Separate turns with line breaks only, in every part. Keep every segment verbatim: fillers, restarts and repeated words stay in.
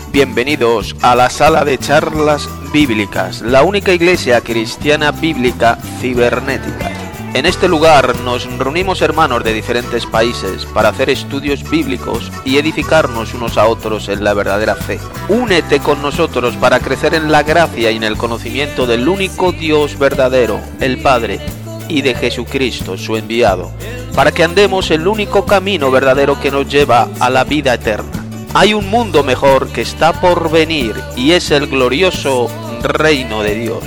Bienvenidos a la sala de charlas bíblicas, la única iglesia cristiana bíblica cibernética. En este lugar nos reunimos hermanos de diferentes países para hacer estudios bíblicos y edificarnos unos a otros en la verdadera fe. Únete con nosotros para crecer en la gracia y en el conocimiento del único Dios verdadero, el Padre, y de Jesucristo, su enviado, para que andemos el único camino verdadero que nos lleva a la vida eterna. Hay un mundo mejor que está por venir y es el glorioso reino de Dios.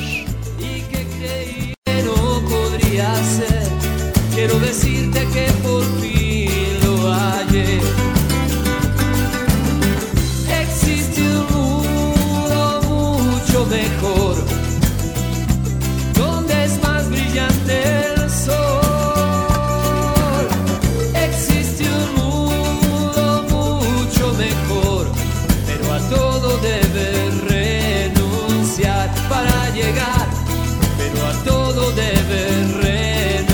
Quiero decirte que por fin lo hallé. Existe un mundo mucho mejor, donde es más brillante el sol. Existe un mundo mucho mejor, pero a todo debes renunciar para llegar, pero a todo debes renunciar.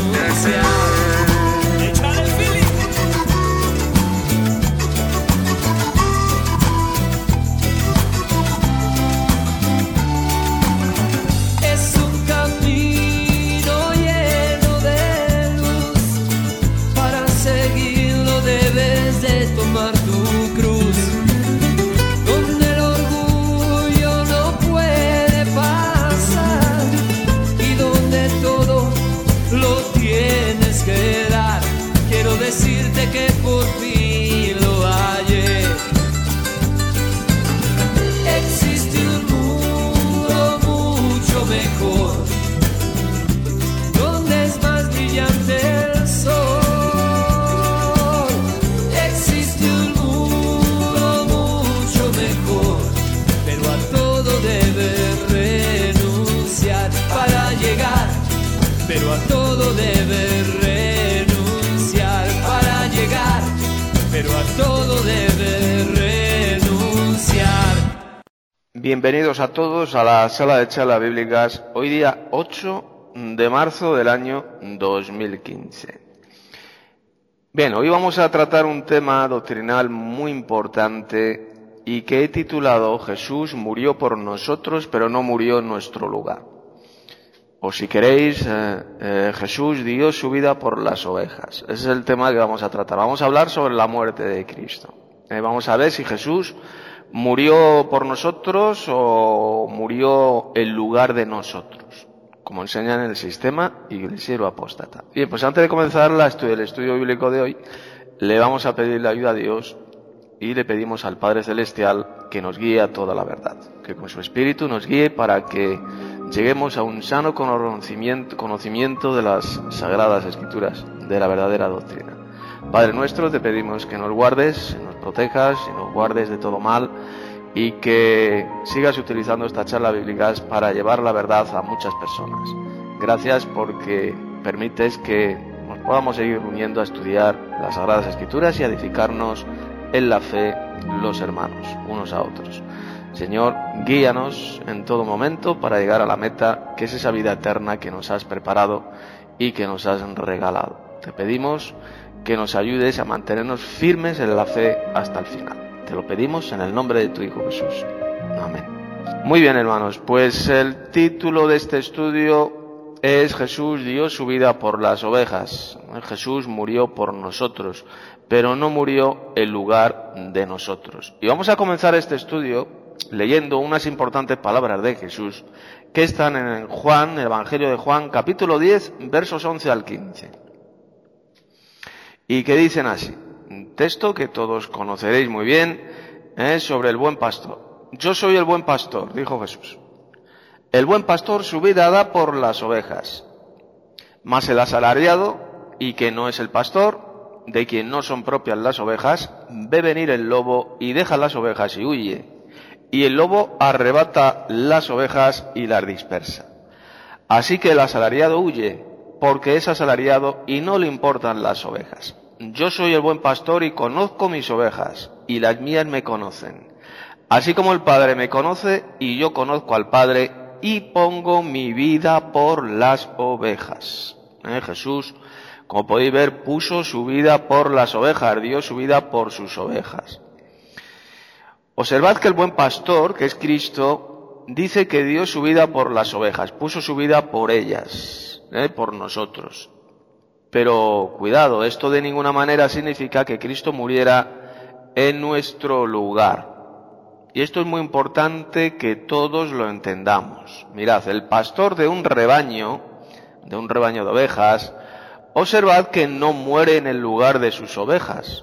Es un camino lleno de luz, para seguirlo debes de tomar tu cruz, donde el orgullo no puede pasar y donde todo lo tienes que dar. Quiero decirte que por fin lo hallé. Existe un mundo mucho mejor, donde es más brillante el sol. Existe un mundo mucho mejor, pero a todo debes renunciar para llegar, pero a todo debes renunciar para llegar, pero a todo debes renunciar.
Bienvenidos a todos a la sala de charlas bíblicas, hoy día ocho de marzo del año dos mil quince. Bien, hoy vamos a tratar un tema doctrinal muy importante y que he titulado Jesús murió por nosotros, pero no murió en nuestro lugar. O si queréis, eh, eh, Jesús dio su vida por las ovejas. Ese es el tema que vamos a tratar. Vamos a hablar sobre la muerte de Cristo. Eh, vamos a ver si Jesús murió por nosotros o murió en lugar de nosotros, como enseñan en el sistema iglesiero apóstata. Bien, pues antes de comenzar la estudio, el estudio bíblico de hoy, le vamos a pedir la ayuda a Dios y le pedimos al Padre Celestial que nos guíe a toda la verdad, que con su Espíritu nos guíe para que lleguemos a un sano conocimiento, conocimiento de las Sagradas Escrituras, de la verdadera doctrina. Padre nuestro, te pedimos que nos guardes, nos protejas y nos guardes de todo mal y que sigas utilizando estas charlas bíblicas para llevar la verdad a muchas personas. Gracias porque permites que nos podamos seguir uniendo a estudiar las Sagradas Escrituras y a edificarnos en la fe los hermanos, unos a otros. Señor, guíanos en todo momento para llegar a la meta, que es esa vida eterna que nos has preparado y que nos has regalado. Te pedimos que nos ayudes a mantenernos firmes en la fe hasta el final. Te lo pedimos en el nombre de tu Hijo Jesús. Amén. Muy bien, hermanos, pues el título de este estudio es Jesús dio su vida por las ovejas. Jesús murió por nosotros, pero no murió en lugar de nosotros. Y vamos a comenzar este estudio leyendo unas importantes palabras de Jesús que están en Juan, el Evangelio de Juan, capítulo diez, versos once al quince. Y que dicen así, un texto que todos conoceréis muy bien, es sobre el buen pastor. Yo soy el buen pastor, dijo Jesús. El buen pastor su vida da por las ovejas. Mas el asalariado, y que no es el pastor, de quien no son propias las ovejas, ve venir el lobo y deja las ovejas y huye. Y el lobo arrebata las ovejas y las dispersa. Así que el asalariado huye, porque es asalariado y no le importan las ovejas. Yo soy el buen pastor y conozco mis ovejas, y las mías me conocen. Así como el Padre me conoce, y yo conozco al Padre, y pongo mi vida por las ovejas. ¿Eh? Jesús, como podéis ver, puso su vida por las ovejas, dio su vida por sus ovejas. Observad que el buen pastor, que es Cristo, dice que dio su vida por las ovejas, puso su vida por ellas, ¿eh? por nosotros. Pero cuidado, esto de ninguna manera significa que Cristo muriera en nuestro lugar. Y esto es muy importante que todos lo entendamos. Mirad, el pastor de un rebaño, de un rebaño de ovejas, observad que no muere en el lugar de sus ovejas.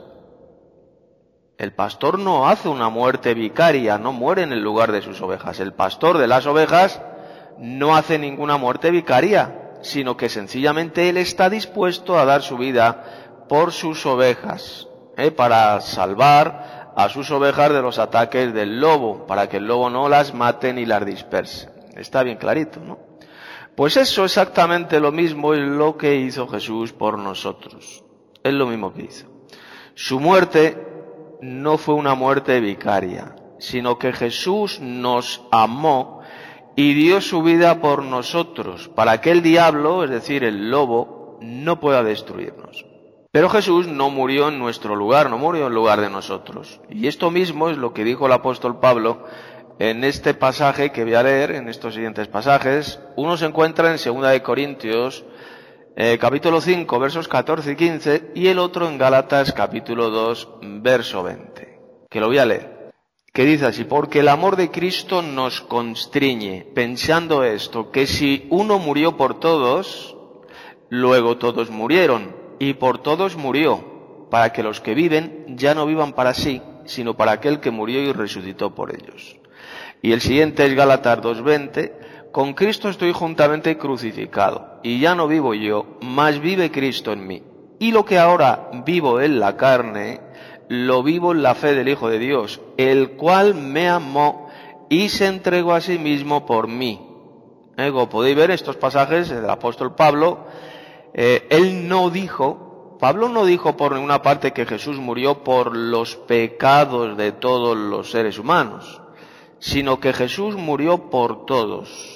El pastor no hace una muerte vicaria, no muere en el lugar de sus ovejas. El pastor de las ovejas no hace ninguna muerte vicaria, sino que sencillamente él está dispuesto a dar su vida por sus ovejas, ¿eh? para salvar a sus ovejas de los ataques del lobo, para que el lobo no las mate ni las disperse. Está bien clarito, ¿no? Pues eso exactamente lo mismo es lo que hizo Jesús por nosotros. Es lo mismo que hizo. Su muerte no fue una muerte vicaria, sino que Jesús nos amó y dio su vida por nosotros, para que el diablo, es decir, el lobo, no pueda destruirnos. Pero Jesús no murió en nuestro lugar, no murió en lugar de nosotros. Y esto mismo es lo que dijo el apóstol Pablo en este pasaje que voy a leer, en estos siguientes pasajes. Uno se encuentra en segunda de Corintios, eh, capítulo cinco, versos catorce y quince, y el otro en Gálatas, capítulo dos, verso veinte, que lo voy a leer. Que dice así: porque el amor de Cristo nos constriñe, pensando esto, que si uno murió por todos, luego todos murieron, y por todos murió, para que los que viven ya no vivan para sí, sino para aquel que murió y resucitó por ellos. Y el siguiente es Gálatas dos veinte: con Cristo estoy juntamente crucificado, y ya no vivo yo, mas vive Cristo en mí. Y lo que ahora vivo en la carne, lo vivo en la fe del Hijo de Dios, el cual me amó y se entregó a sí mismo por mí. ¿Eh? Como podéis ver, estos pasajes del apóstol Pablo, eh, él no dijo, Pablo no dijo por ninguna parte que Jesús murió por los pecados de todos los seres humanos, sino que Jesús murió por todos.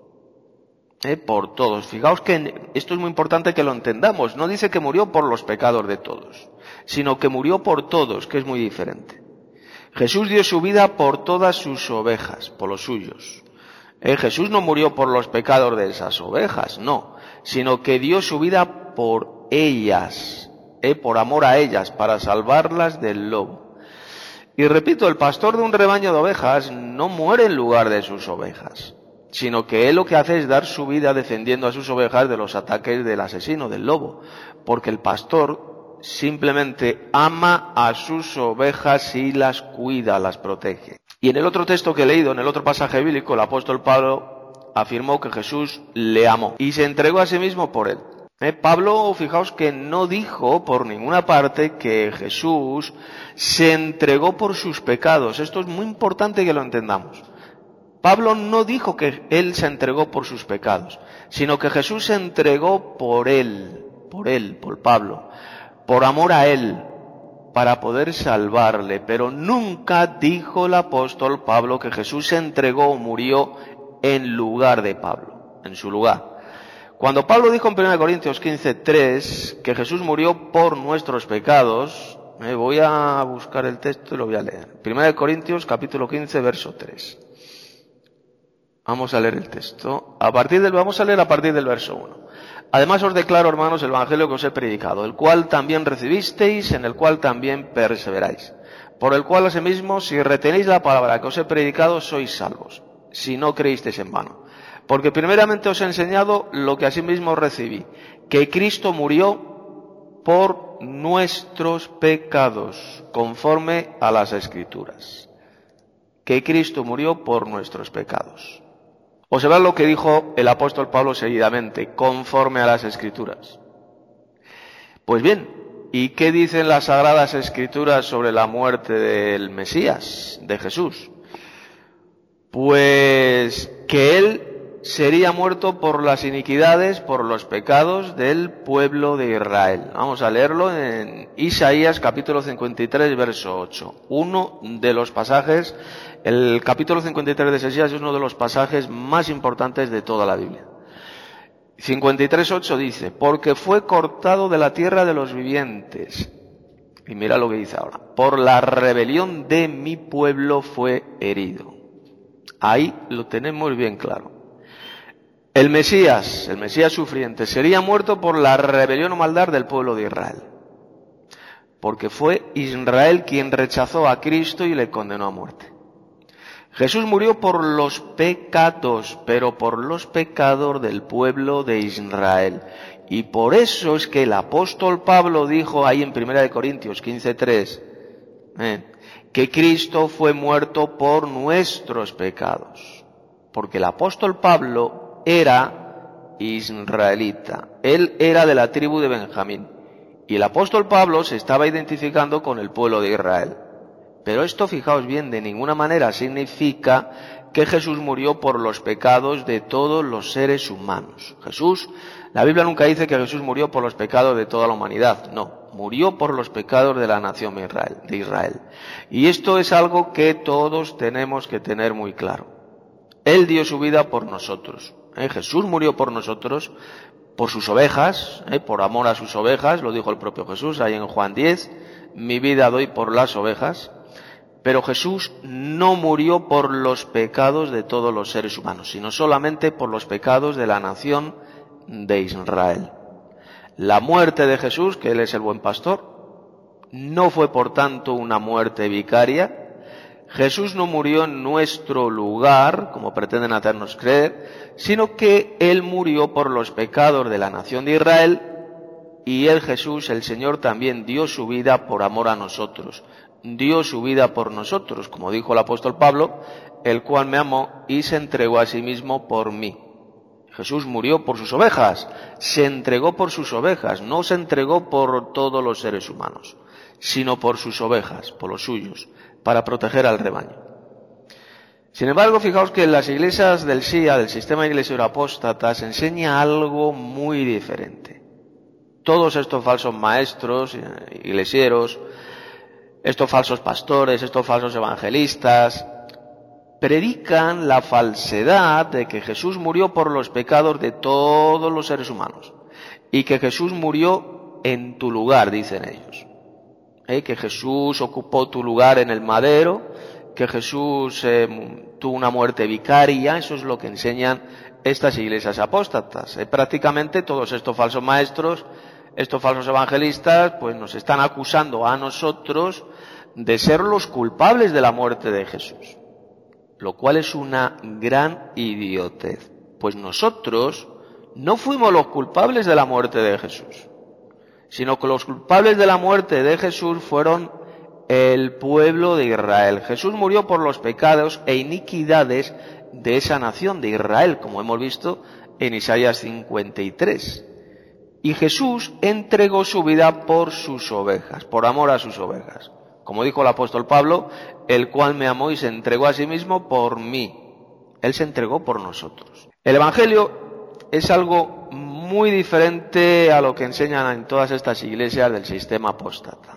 Eh, por todos. Fijaos que esto es muy importante que lo entendamos. No dice que murió por los pecados de todos, sino que murió por todos, que es muy diferente. Jesús dio su vida por todas sus ovejas, por los suyos. Eh, Jesús no murió por los pecados de esas ovejas, no, sino que dio su vida por ellas, eh, por amor a ellas, para salvarlas del lobo. Y repito, el pastor de un rebaño de ovejas no muere en lugar de sus ovejas, sino que él lo que hace es dar su vida defendiendo a sus ovejas de los ataques del asesino, del lobo, porque el pastor simplemente ama a sus ovejas y las cuida, las protege. Y en el otro texto que he leído, en el otro pasaje bíblico, el apóstol Pablo afirmó que Jesús le amó y se entregó a sí mismo por él. ¿Eh? Pablo, fijaos que no dijo por ninguna parte que Jesús se entregó por sus pecados. Esto es muy importante que lo entendamos. Pablo no dijo que él se entregó por sus pecados, sino que Jesús se entregó por él, por él, por Pablo, por amor a él, para poder salvarle. Pero nunca dijo el apóstol Pablo que Jesús se entregó o murió en lugar de Pablo, en su lugar. Cuando Pablo dijo en primera de Corintios quince tres que Jesús murió por nuestros pecados, me voy a buscar el texto y lo voy a leer. primera de Corintios capítulo quince, verso tres. Vamos a leer el texto. A partir del, vamos a leer a partir del verso uno. Además os declaro, hermanos, el evangelio que os he predicado, el cual también recibisteis, en el cual también perseveráis. Por el cual asimismo, si retenéis la palabra que os he predicado, sois salvos, si no creísteis en vano. Porque primeramente os he enseñado lo que asimismo recibí, que Cristo murió por nuestros pecados, conforme a las Escrituras. Que Cristo murió por nuestros pecados. Observad lo que dijo el apóstol Pablo seguidamente, conforme a las Escrituras. Pues bien, ¿y qué dicen las Sagradas Escrituras sobre la muerte del Mesías, de Jesús? Pues que él sería muerto por las iniquidades, por los pecados del pueblo de Israel. Vamos a leerlo en Isaías capítulo cincuenta y tres, verso ocho. Uno de los pasajes, el capítulo cincuenta y tres de Isaías es uno de los pasajes más importantes de toda la Biblia. cincuenta y tres, ocho dice: porque fue cortado de la tierra de los vivientes, Y mira lo que dice ahora. Por la rebelión de mi pueblo fue herido. Ahí lo tenemos bien claro. El Mesías, el Mesías sufriente, sería muerto por la rebelión o maldad del pueblo de Israel. Porque fue Israel quien rechazó a Cristo y le condenó a muerte. Jesús murió por los pecados, pero por los pecados del pueblo de Israel. Y por eso es que el apóstol Pablo dijo ahí en primera de Corintios quince tres, eh, que Cristo fue muerto por nuestros pecados. Porque el apóstol Pablo era israelita. Él era de la tribu de Benjamín. Y el apóstol Pablo se estaba identificando con el pueblo de Israel. Pero esto, fijaos bien, de ninguna manera significa que Jesús murió por los pecados de todos los seres humanos. Jesús, la Biblia nunca dice que Jesús murió por los pecados de toda la humanidad. No, murió por los pecados de la nación de Israel. De Israel. Y esto es algo que todos tenemos que tener muy claro. Él dio su vida por nosotros. ¿Eh? Jesús murió por nosotros, por sus ovejas, ¿eh? por amor a sus ovejas, lo dijo el propio Jesús ahí en Juan diez, mi vida doy por las ovejas. Pero Jesús no murió por los pecados de todos los seres humanos, sino solamente por los pecados de la nación de Israel. La muerte de Jesús, que Él es el buen pastor, no fue por tanto una muerte vicaria. Jesús no murió en nuestro lugar, como pretenden hacernos creer, sino que Él murió por los pecados de la nación de Israel, y Él, Jesús, el Señor, también dio su vida por amor a nosotros. Dio su vida por nosotros, como dijo el apóstol Pablo, el cual me amó y se entregó a sí mismo por mí. Jesús murió por sus ovejas, se entregó por sus ovejas, no se entregó por todos los seres humanos, sino por sus ovejas, por los suyos, para proteger al rebaño. Sin embargo, fijaos que en las iglesias del S I A, del sistema iglesia apóstata, se enseña algo muy diferente. Todos estos falsos maestros, iglesieros, estos falsos pastores, estos falsos evangelistas, predican la falsedad de que Jesús murió por los pecados de todos los seres humanos y que Jesús murió en tu lugar, dicen ellos. ¿Eh? Que Jesús ocupó tu lugar en el madero, que Jesús eh, tuvo una muerte vicaria. Eso es lo que enseñan estas iglesias apóstatas. Eh, prácticamente todos estos falsos maestros, estos falsos evangelistas, pues nos están acusando a nosotros de ser los culpables de la muerte de Jesús, lo cual es una gran idiotez, pues nosotros no fuimos los culpables de la muerte de Jesús, sino que los culpables de la muerte de Jesús fueron el pueblo de Israel. Jesús murió por los pecados e iniquidades de esa nación de Israel, como hemos visto en Isaías cincuenta y tres. Y Jesús entregó su vida por sus ovejas, por amor a sus ovejas. Como dijo el apóstol Pablo, el cual me amó y se entregó a sí mismo por mí. Él se entregó por nosotros. El Evangelio es algo muy diferente a lo que enseñan en todas estas iglesias del sistema apóstata.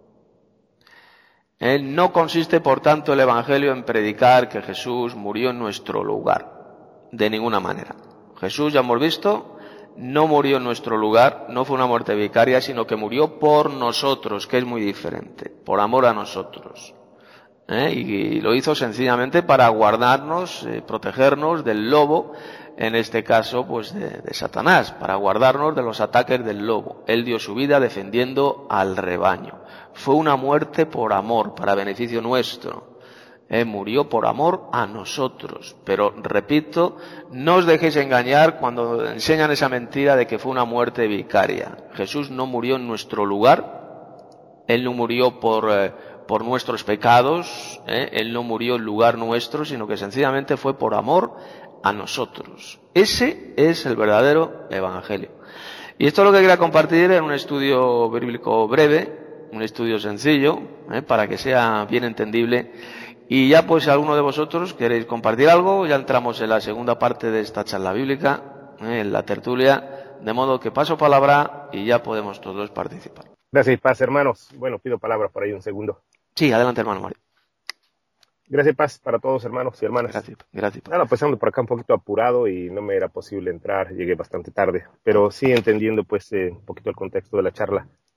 Él no consiste, por tanto, el Evangelio en predicar que Jesús murió en nuestro lugar, de ninguna manera. Jesús, ya hemos visto, no murió en nuestro lugar, no fue una muerte vicaria, sino que murió por nosotros, que es muy diferente, por amor a nosotros. ¿Eh? Y lo hizo sencillamente para guardarnos, eh, protegernos del lobo, en este caso pues de, de Satanás, para guardarnos de los ataques del lobo. Él dio su vida defendiendo al rebaño. Fue una muerte por amor, para beneficio nuestro. Eh, murió por amor a nosotros. Pero, repito, no os dejéis engañar cuando enseñan esa mentira de que fue una muerte vicaria. Jesús no murió en nuestro lugar. Él no murió por, eh, por nuestros pecados. Eh, Él no murió en lugar nuestro, sino que sencillamente fue por amor a nosotros. Ese es el verdadero evangelio. Y esto es lo que quería compartir en un estudio bíblico breve, un estudio sencillo, eh, para que sea bien entendible. Y ya pues si alguno de vosotros queréis compartir algo, ya entramos en la segunda parte de esta charla bíblica, eh, en la tertulia, de modo que paso palabra y ya podemos todos participar.
Gracias, paz, hermanos. Bueno, pido palabra por ahí un segundo.
Sí, adelante, hermano Mario.
Gracias, paz para todos, hermanos y hermanas.
Gracias, gracias.
Nada, pues ando por acá un poquito apurado y no me era posible entrar, llegué bastante tarde, pero sí entendiendo pues eh, un poquito el contexto de la charla.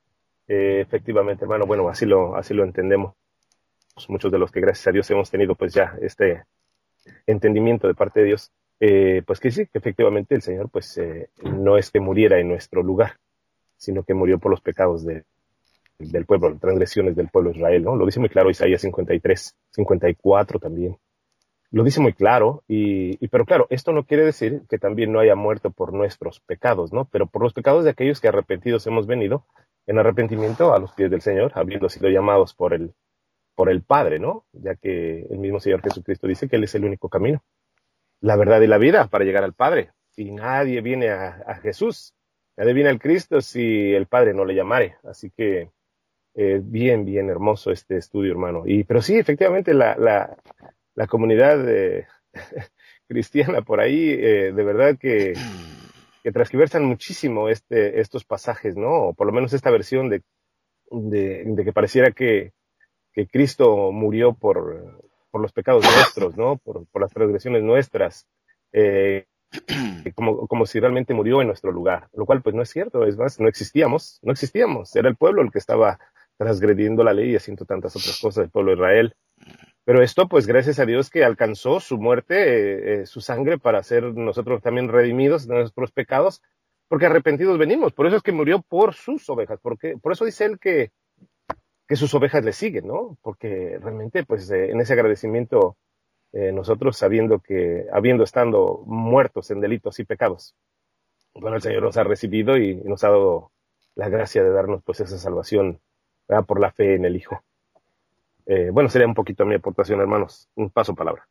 Eh, efectivamente, hermano, bueno, así lo, así lo entendemos. Muchos de los que gracias a Dios hemos tenido pues ya este entendimiento de parte de Dios, eh, pues que sí, que efectivamente el Señor pues eh, no es que muriera en nuestro lugar, sino que murió por los pecados de, del pueblo, las transgresiones del pueblo de Israel, ¿no? Lo dice muy claro Isaías cincuenta y tres, cincuenta y cuatro también. Lo dice muy claro, y, y pero claro, esto no quiere decir que también no haya muerto por nuestros pecados, ¿no? Pero por los pecados de aquellos que arrepentidos hemos venido en arrepentimiento a los pies del Señor, habiendo sido llamados por el, por el Padre, ¿no? Ya que el mismo Señor Jesucristo dice que Él es el único camino, la verdad y la vida para llegar al Padre. Y nadie viene a, a Jesús, nadie viene al Cristo si el Padre no le llamare. Así que eh, bien, bien hermoso este estudio, hermano. Y pero sí, efectivamente, la, la, la comunidad eh, cristiana por ahí, eh, de verdad que, que transgiversan muchísimo este, estos pasajes, ¿no? O por lo menos esta versión de, de, de que pareciera que, que Cristo murió por, por los pecados nuestros, ¿no? Por, por las transgresiones nuestras, eh, como, como si realmente murió en nuestro lugar, lo cual pues no es cierto, es más, no existíamos, no existíamos, era el pueblo el que estaba transgrediendo la ley y haciendo tantas otras cosas, el pueblo de Israel. Pero esto, pues gracias a Dios que alcanzó su muerte, eh, eh, su sangre, para ser nosotros también redimidos de nuestros pecados, porque arrepentidos venimos. Por eso es que murió por sus ovejas, porque por eso dice él que, que sus ovejas le siguen, ¿no? Porque realmente, pues eh, en ese agradecimiento, eh, nosotros sabiendo que, habiendo estando muertos en delitos y pecados, bueno, el Señor nos ha recibido y nos ha dado la gracia de darnos pues esa salvación, ¿verdad? Por la fe en el Hijo. Eh, bueno, sería un poquito mi aportación, hermanos. Un paso palabra.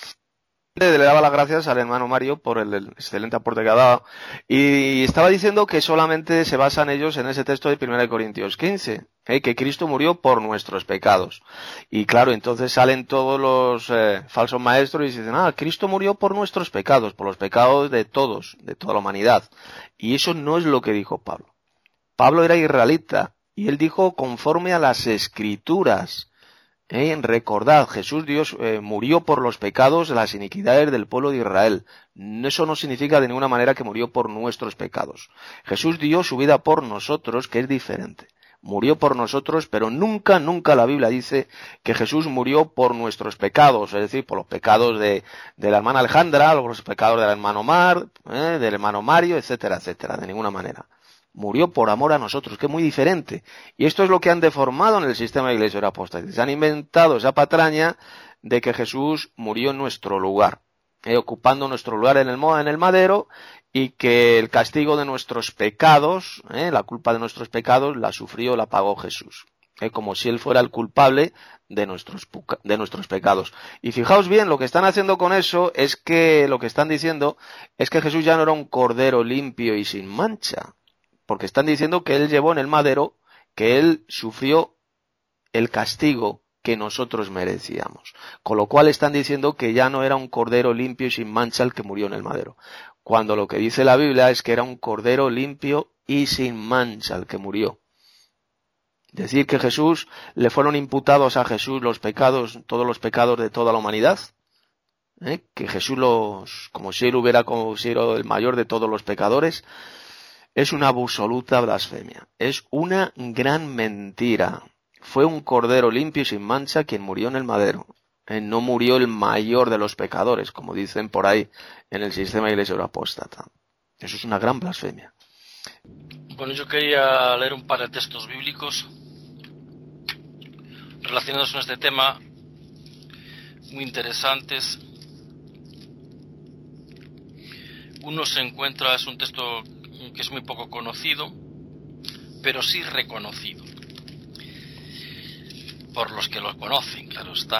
Le daba las gracias al hermano Mario por el, el excelente aporte que ha dado. Y estaba diciendo que solamente se basan ellos en ese texto de primera de Corintios quince, ¿eh? Que Cristo murió por nuestros pecados. Y claro, entonces salen todos los eh, falsos maestros y dicen, ah, Cristo murió por nuestros pecados, por los pecados de todos, de toda la humanidad. Y eso no es lo que dijo Pablo. Pablo era israelita y él dijo conforme a las Escrituras. Eh, recordad, Jesús Dios eh, murió por los pecados, las iniquidades del pueblo de Israel. Eso no significa de ninguna manera que murió por nuestros pecados. Jesús dio su vida por nosotros, que es diferente. Murió por nosotros, pero nunca, nunca la Biblia dice que Jesús murió por nuestros pecados, es decir, por los pecados de, de la hermana Alejandra, por los pecados del hermano Mar, eh, del hermano Mario, etcétera, etcétera, de ninguna manera. Murió por amor a nosotros, que es muy diferente. Y esto es lo que han deformado en el sistema de Iglesia Apóstata. Se han inventado esa patraña de que Jesús murió en nuestro lugar, eh, ocupando nuestro lugar en el, en el madero, y que el castigo de nuestros pecados, eh, la culpa de nuestros pecados, la sufrió, la pagó Jesús. Eh, como si Él fuera el culpable de nuestros, de nuestros pecados. Y fijaos bien, lo que están haciendo con eso es que, lo que están diciendo, es que Jesús ya no era un cordero limpio y sin mancha. Porque están diciendo que Él llevó en el madero, que Él sufrió el castigo que nosotros merecíamos. Con lo cual están diciendo que ya no era un cordero limpio y sin mancha el que murió en el madero. Cuando lo que dice la Biblia es que era un cordero limpio y sin mancha el que murió. Decir que Jesús, le fueron imputados a Jesús los pecados, todos los pecados de toda la humanidad. ¿Eh? Que Jesús los, como si Él hubiera sido el mayor de todos los pecadores. Es una absoluta blasfemia, es una gran mentira. Fue un cordero limpio y sin mancha quien murió en el madero. Eh, no murió el mayor de los pecadores, como dicen por ahí en el sistema de Iglesia Apóstata. Eso es una gran blasfemia.
Bueno, yo quería leer un par de textos bíblicos relacionados con este tema, muy interesantes. Uno se encuentra, es un texto que es muy poco conocido, pero sí reconocido por los que lo conocen, claro está.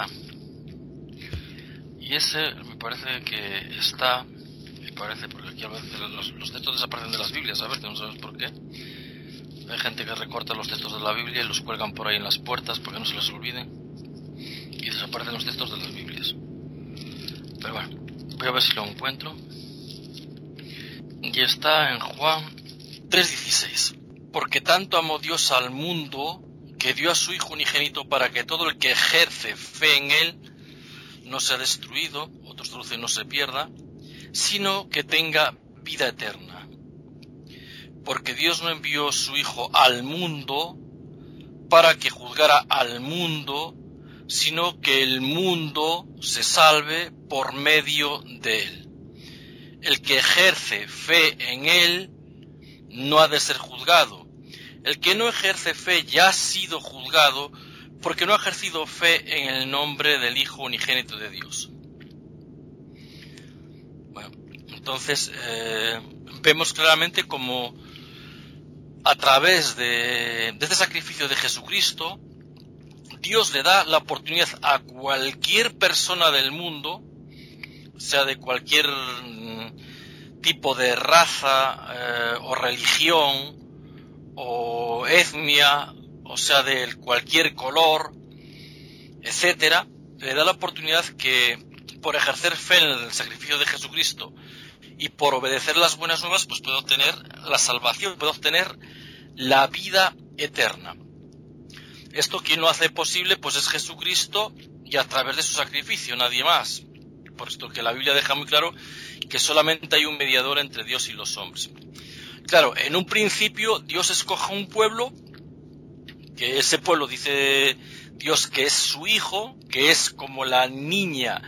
Y ese me parece que está, me parece, porque aquí a veces los, los textos desaparecen de las Biblias, a ver, no sabes por qué. Hay gente que recorta los textos de la Biblia y los cuelgan por ahí en las puertas para que no se les olviden, y desaparecen los textos de las Biblias. Pero bueno, voy a ver si lo encuentro. Y está en Juan tres dieciséis. Porque tanto amó Dios al mundo que dio a su Hijo unigénito para que todo el que ejerce fe en Él no sea destruido, otros traducen no se pierda, sino que tenga vida eterna. Porque Dios no envió su Hijo al mundo para que juzgara al mundo, sino que el mundo se salve por medio de él. El que ejerce fe en él no ha de ser juzgado. El que no ejerce fe ya ha sido juzgado porque no ha ejercido fe en el nombre del Hijo unigénito de Dios. Bueno, entonces eh, vemos claramente como a través de, de este sacrificio de Jesucristo, Dios le da la oportunidad a cualquier persona del mundo, sea de cualquier tipo de raza eh, o religión o etnia, o sea de cualquier color, etcétera, le da la oportunidad que por ejercer fe en el sacrificio de Jesucristo y por obedecer las buenas nuevas, pues puede obtener la salvación, puede obtener la vida eterna. Esto quien lo hace posible, pues es Jesucristo y a través de su sacrificio, nadie más. Por esto que la Biblia deja muy claro que solamente hay un mediador entre Dios y los hombres. Claro, en un principio Dios escoge un pueblo, que ese pueblo dice Dios que es su hijo, que es como la niña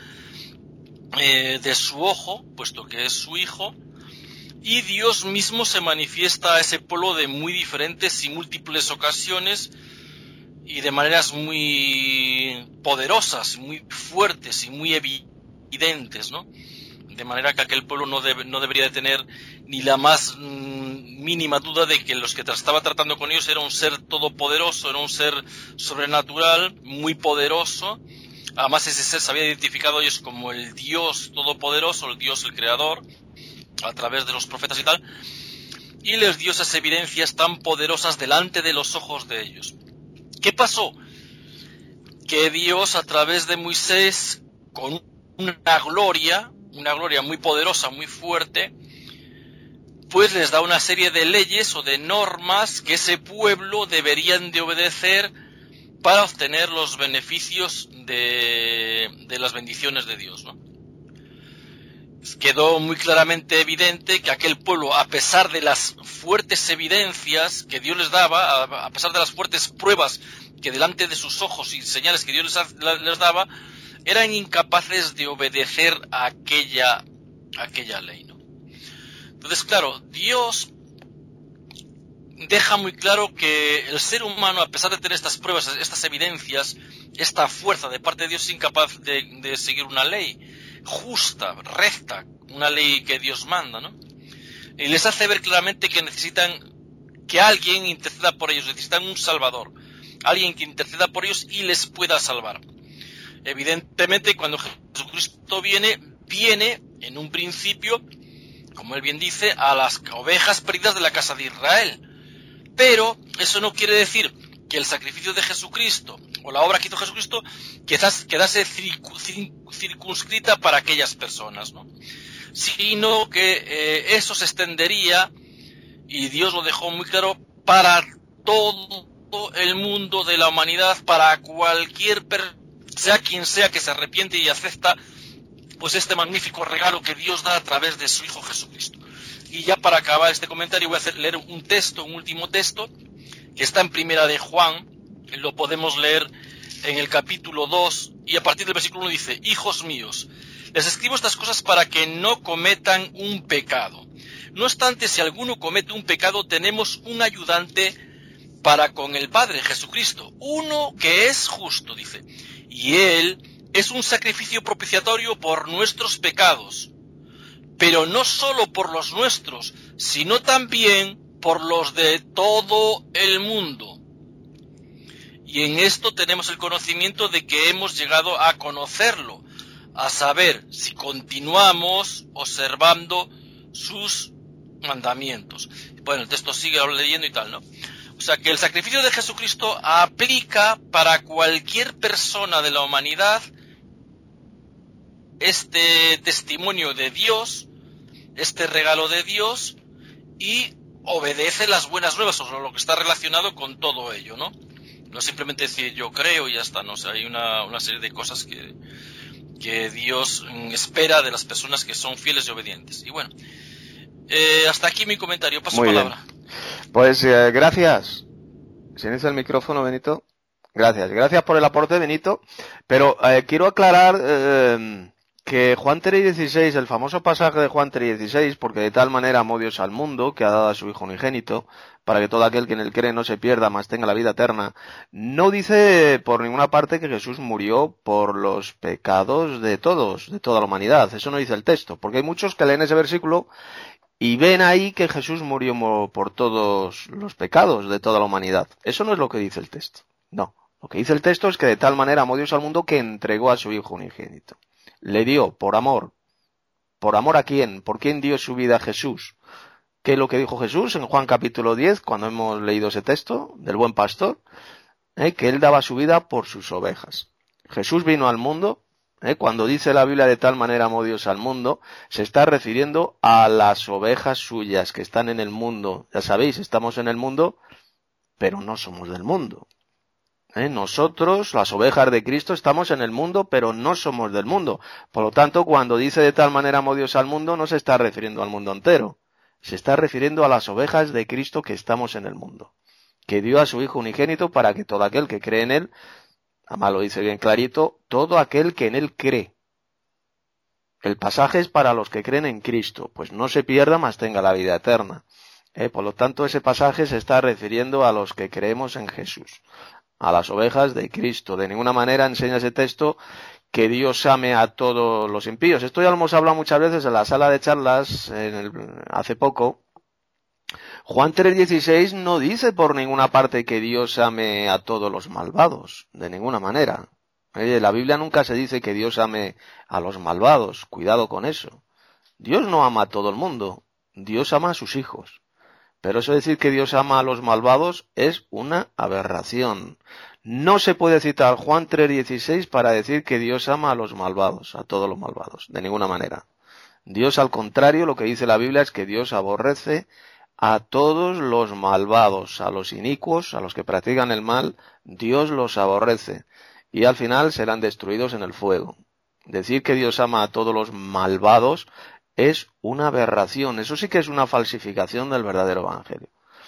eh, de su ojo, puesto que es su hijo, y Dios mismo se manifiesta a ese pueblo de muy diferentes y múltiples ocasiones y de maneras muy poderosas, muy fuertes y muy evidentes, ¿no? De manera que aquel pueblo no, debe, no debería de tener ni la más mmm, mínima duda de que los que estaba tratando con ellos era un ser todopoderoso, era un ser sobrenatural, muy poderoso. Además ese ser se había identificado ellos como el Dios todopoderoso, el Dios, el creador, a través de los profetas y tal, y les dio esas evidencias tan poderosas delante de los ojos de ellos. ¿Qué pasó? Que Dios a través de Moisés, con una gloria, una gloria muy poderosa, muy fuerte, pues les da una serie de leyes o de normas que ese pueblo deberían de obedecer para obtener los beneficios de, de las bendiciones de Dios, ¿no? Quedó muy claramente evidente que aquel pueblo, a pesar de las fuertes evidencias que Dios les daba, a pesar de las fuertes pruebas que delante de sus ojos y señales que Dios les, les daba, eran incapaces de obedecer a aquella, a aquella ley, ¿no? Entonces, claro, Dios deja muy claro que el ser humano, a pesar de tener estas pruebas, estas evidencias, esta fuerza de parte de Dios, es incapaz de, de seguir una ley justa, recta, una ley que Dios manda, ¿no? Y les hace ver claramente que necesitan que alguien interceda por ellos, necesitan un salvador, alguien que interceda por ellos y les pueda salvar. Evidentemente, cuando Jesucristo viene, viene en un principio, como él bien dice, a las ovejas perdidas de la casa de Israel. Pero eso no quiere decir que el sacrificio de Jesucristo o la obra que hizo Jesucristo quizás quedase circunscrita para aquellas personas, ¿no? Sino que eh, eso se extendería, y Dios lo dejó muy claro, para todo el mundo de la humanidad, para cualquier persona, sea quien sea que se arrepiente y acepta pues este magnífico regalo que Dios da a través de su Hijo Jesucristo. Y ya para acabar este comentario voy a hacer, leer un texto, un último texto, que está en Primera de Juan, lo podemos leer en el capítulo dos, y a partir del versículo uno dice: hijos míos, les escribo estas cosas para que no cometan un pecado. No obstante, si alguno comete un pecado, tenemos un ayudante para con el Padre, Jesucristo, uno que es justo, dice, y Él es un sacrificio propiciatorio por nuestros pecados, pero no solo por los nuestros, sino también por los de todo el mundo. Y en esto tenemos el conocimiento de que hemos llegado a conocerlo, a saber si continuamos observando sus mandamientos. Bueno, el texto sigue leyendo y tal, ¿no? O sea que el sacrificio de Jesucristo aplica para cualquier persona de la humanidad este testimonio de Dios, este regalo de Dios, y obedece las buenas nuevas, o sea, lo que está relacionado con todo ello, ¿no? No simplemente decir yo creo y ya está, ¿no? O sea, hay una, una serie de cosas que, que Dios espera de las personas que son fieles y obedientes. Y bueno, eh, hasta aquí mi comentario. Paso
Muy
palabra.
Bien. Pues eh, gracias. Silencia el micrófono, Benito. Gracias, gracias por el aporte, Benito. Pero eh, quiero aclarar eh, que Juan tres dieciséis, el famoso pasaje de Juan tres dieciséis, porque de tal manera amó Dios al mundo, que ha dado a su Hijo unigénito, para que todo aquel que en él cree no se pierda, mas tenga la vida eterna, no dice por ninguna parte que Jesús murió por los pecados de todos, de toda la humanidad. Eso no dice el texto, porque hay muchos que leen ese versículo y ven ahí que Jesús murió por todos los pecados de toda la humanidad. Eso no es lo que dice el texto. No. Lo que dice el texto es que de tal manera amó Dios al mundo que entregó a su Hijo unigénito. Le dio por amor. ¿Por amor a quién? ¿Por quién dio su vida a Jesús? ¿Qué es lo que dijo Jesús en Juan capítulo diez, cuando hemos leído ese texto del buen pastor? ¿Eh? Que él daba su vida por sus ovejas. Jesús vino al mundo. ¿Eh? Cuando dice la Biblia de tal manera amó Dios al mundo, se está refiriendo a las ovejas suyas que están en el mundo. Ya sabéis, estamos en el mundo, pero no somos del mundo. ¿Eh? Nosotros, las ovejas de Cristo, estamos en el mundo, pero no somos del mundo. Por lo tanto, cuando dice de tal manera amó Dios al mundo, no se está refiriendo al mundo entero. Se está refiriendo a las ovejas de Cristo que estamos en el mundo. Que dio a su Hijo unigénito para que todo aquel que cree en él, además lo dice bien clarito, todo aquel que en él cree. El pasaje es para los que creen en Cristo, pues no se pierda, mas tenga la vida eterna. ¿Eh? Por lo tanto, ese pasaje se está refiriendo a los que creemos en Jesús, a las ovejas de Cristo. De ninguna manera enseña ese texto que Dios ame a todos los impíos. Esto ya lo hemos hablado muchas veces en la sala de charlas en el, hace poco. Juan tres dieciséis no dice por ninguna parte que Dios ame a todos los malvados, de ninguna manera. En la Biblia nunca se dice que Dios ame a los malvados, cuidado con eso. Dios no ama a todo el mundo, Dios ama a sus hijos. Pero eso de decir que Dios ama a los malvados es una aberración. No se puede citar Juan tres dieciséis para decir que Dios ama a los malvados, a todos los malvados, de ninguna manera. Dios, al contrario, lo que dice la Biblia es que Dios aborrece a todos los malvados, a los inicuos, a los que practican el mal, Dios los aborrece y al final serán destruidos en el fuego. Decir que Dios ama a todos los malvados es una aberración, eso sí que es una falsificación del verdadero evangelio.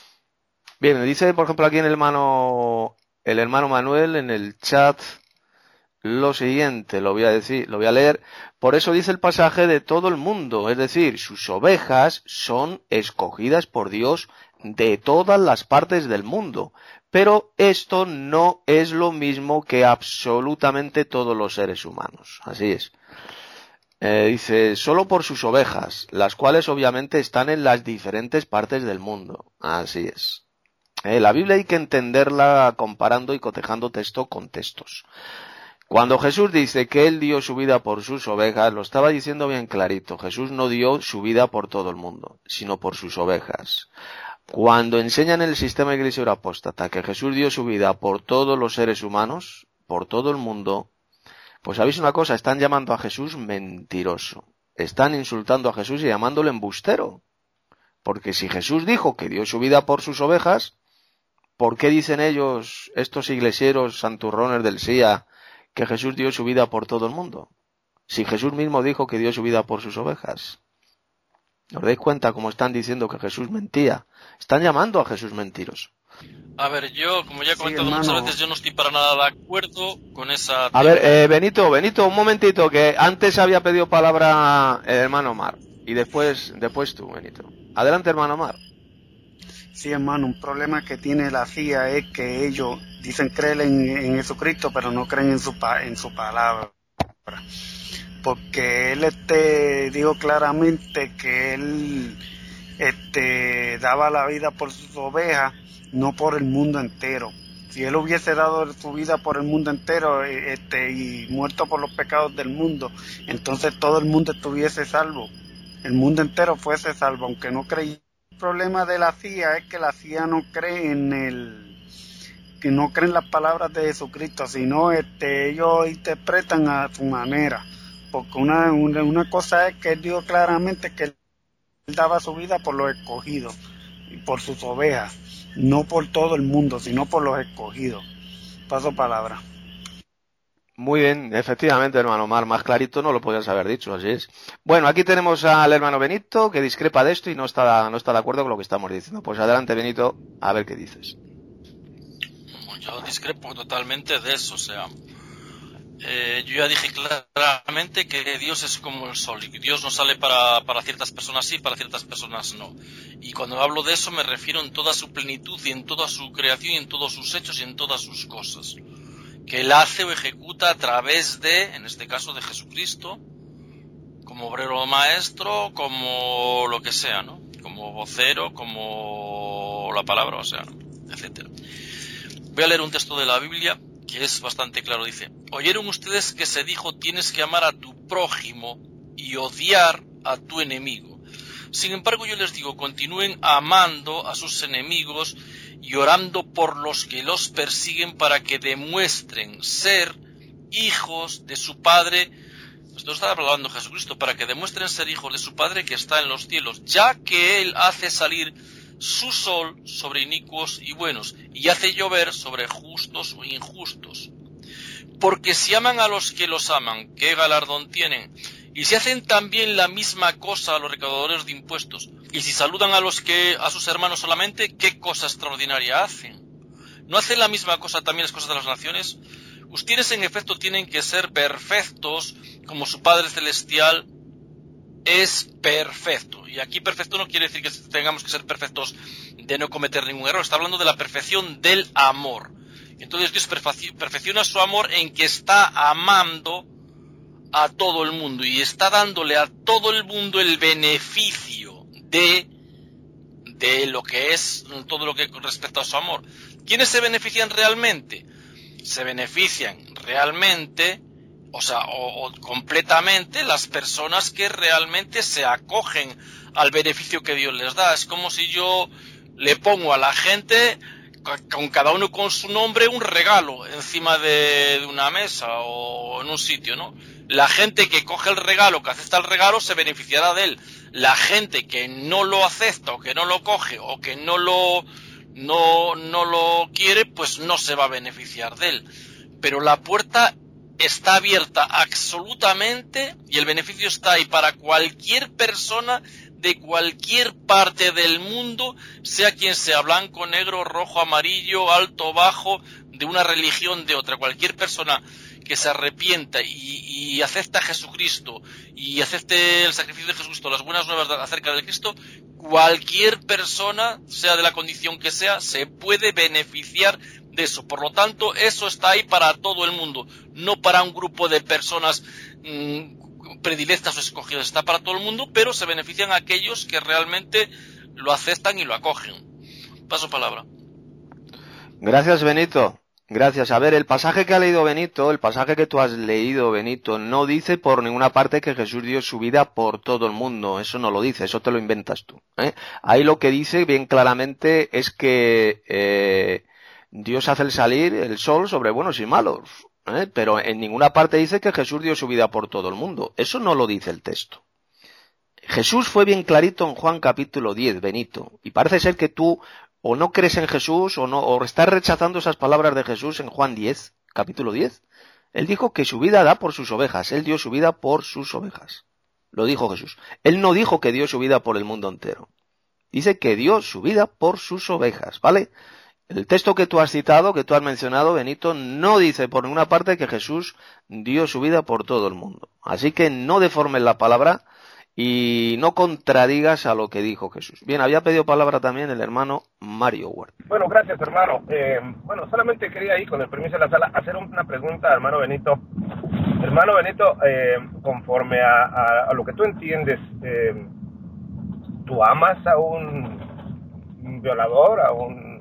Bien, dice por ejemplo aquí en el hermano, el hermano Manuel en el chat lo siguiente, lo voy a decir, lo voy a leer. Por eso dice el pasaje de todo el mundo, es decir, sus ovejas son escogidas por Dios de todas las partes del mundo. Pero esto no es lo mismo que absolutamente todos los seres humanos. Así es. Eh, dice, solo por sus ovejas, las cuales obviamente están en las diferentes partes del mundo. Así es. Eh, la Biblia hay que entenderla comparando y cotejando texto con textos. Cuando Jesús dice que Él dio su vida por sus ovejas, lo estaba diciendo bien clarito. Jesús no dio su vida por todo el mundo, sino por sus ovejas. Cuando enseñan en el sistema iglesia apóstata que Jesús dio su vida por todos los seres humanos, por todo el mundo, pues sabéis una cosa, están llamando a Jesús mentiroso. Están insultando a Jesús y llamándole embustero. Porque si Jesús dijo que dio su vida por sus ovejas, ¿por qué dicen ellos, estos iglesieros santurrones del S I A, que Jesús dio su vida por todo el mundo? Si Jesús mismo dijo que dio su vida por sus ovejas. ¿Os dais cuenta cómo están diciendo que Jesús mentía? Están llamando a Jesús mentiroso.
A ver, yo, como ya he comentado
sí,
muchas veces, yo no estoy para nada de acuerdo con esa...
A ver, eh, Benito, Benito, un momentito, que antes había pedido palabra el hermano Omar, y después, después tú, Benito. Adelante, hermano Omar.
Sí, hermano, un problema que tiene la C I A es que ellos dicen creer en, en Jesucristo, pero no creen en su, pa, en su palabra. Porque él este, dijo claramente que él este, daba la vida por sus ovejas, no por el mundo entero. Si él hubiese dado su vida por el mundo entero este, y muerto por los pecados del mundo, entonces todo el mundo estuviese salvo. El mundo entero fuese salvo, aunque no creyera. El problema de la C I A es que la C I A no cree en el, que no creen las palabras de Jesucristo, sino este, ellos interpretan a su manera. Porque una, una, una cosa es que él dijo claramente que él daba su vida por los escogidos y por sus ovejas, no por todo el mundo, sino por los escogidos. Paso palabra.
Muy bien, efectivamente, hermano Omar, más clarito no lo podías haber dicho, así es. Bueno, aquí tenemos al hermano Benito, que discrepa de esto y no está, no está de acuerdo con lo que estamos diciendo. Pues adelante, Benito, a ver qué dices.
yo discrepo totalmente de eso, o sea, eh, yo ya dije claramente que Dios es como el sol, y que Dios no sale para, para ciertas personas sí, para ciertas personas no. Y cuando hablo de eso me refiero en toda su plenitud y en toda su creación y en todos sus hechos y en todas sus cosas. Que Él hace o ejecuta a través de, en este caso, de Jesucristo, como obrero maestro, como lo que sea, ¿no? Como vocero, como la palabra, o sea, etcétera. Voy a leer un texto de la Biblia que es bastante claro. Dice: oyeron ustedes que se dijo tienes que amar a tu prójimo y odiar a tu enemigo. Sin embargo, yo les digo, continúen amando a sus enemigos y orando por los que los persiguen para que demuestren ser hijos de su Padre. Esto está hablando Jesucristo, para que demuestren ser hijos de su Padre que está en los cielos, ya que Él hace salir su sol sobre inicuos y buenos, y hace llover sobre justos o injustos. Porque si aman a los que los aman, ¿qué galardón tienen? Y si hacen también la misma cosa a los recaudadores de impuestos, y si saludan a los que a sus hermanos solamente, ¿qué cosa extraordinaria hacen? ¿No hacen la misma cosa también las cosas de las naciones? Ustedes en efecto tienen que ser perfectos, como su Padre Celestial es perfecto. Y aquí perfecto no quiere decir que tengamos que ser perfectos de no cometer ningún error. Está hablando de la perfección del amor. Entonces Dios perfecciona su amor en que está amando a todo el mundo y está dándole a todo el mundo el beneficio de, de lo que es todo lo que respecta a su amor. ¿Quiénes se benefician realmente? Se benefician realmente, o sea, o, o completamente las personas que realmente se acogen al beneficio que Dios les da. Es como si yo le pongo a la gente, con cada uno con su nombre, un regalo encima de, de una mesa o en un sitio, ¿no? La gente que coge el regalo, que acepta el regalo, se beneficiará de él. La gente que no lo acepta o que no lo coge o que no lo no, no lo quiere, pues no se va a beneficiar de él. Pero la puerta está abierta absolutamente y el beneficio está ahí para cualquier persona de cualquier parte del mundo, sea quien sea, blanco, negro, rojo, amarillo, alto, bajo, de una religión, de otra. Cualquier persona que se arrepienta y, y acepta a Jesucristo y acepte el sacrificio de Jesucristo, las buenas nuevas acerca de Cristo, cualquier persona, sea de la condición que sea, se puede beneficiar de eso. Por lo tanto, eso está ahí para todo el mundo, no para un grupo de personas mmm, predilectas o escogidas. Está para todo el mundo, pero se benefician aquellos que realmente lo aceptan y lo acogen. Paso palabra.
Gracias, Benito. Gracias. A ver, el pasaje que ha leído Benito, el pasaje que tú has leído, Benito, no dice por ninguna parte que Jesús dio su vida por todo el mundo. Eso no lo dice, eso te lo inventas tú, ¿eh? Ahí lo que dice bien claramente es que eh, Dios hace el salir el sol sobre buenos y malos, ¿eh? Pero en ninguna parte dice que Jesús dio su vida por todo el mundo. Eso no lo dice el texto. Jesús fue bien clarito en Juan capítulo diez, Benito, y parece ser que tú o no crees en Jesús o no, o estás rechazando esas palabras de Jesús en Juan diez, capítulo diez. Él dijo que su vida da por sus ovejas. Él dio su vida por sus ovejas. Lo dijo Jesús. Él no dijo que dio su vida por el mundo entero. Dice que dio su vida por sus ovejas, ¿vale? El texto que tú has citado, que tú has mencionado, Benito, no dice por ninguna parte que Jesús dio su vida por todo el mundo. Así que no deformes la palabra y no contradigas a lo que dijo Jesús. Bien, había pedido palabra también el hermano Mario Huerta.
Bueno, gracias, hermano. Eh, bueno, solamente quería ahí, con el permiso de la sala, hacer una pregunta, hermano Benito. Hermano Benito, eh, conforme a, a, a lo que tú entiendes, eh, ¿tú amas a un violador, a un,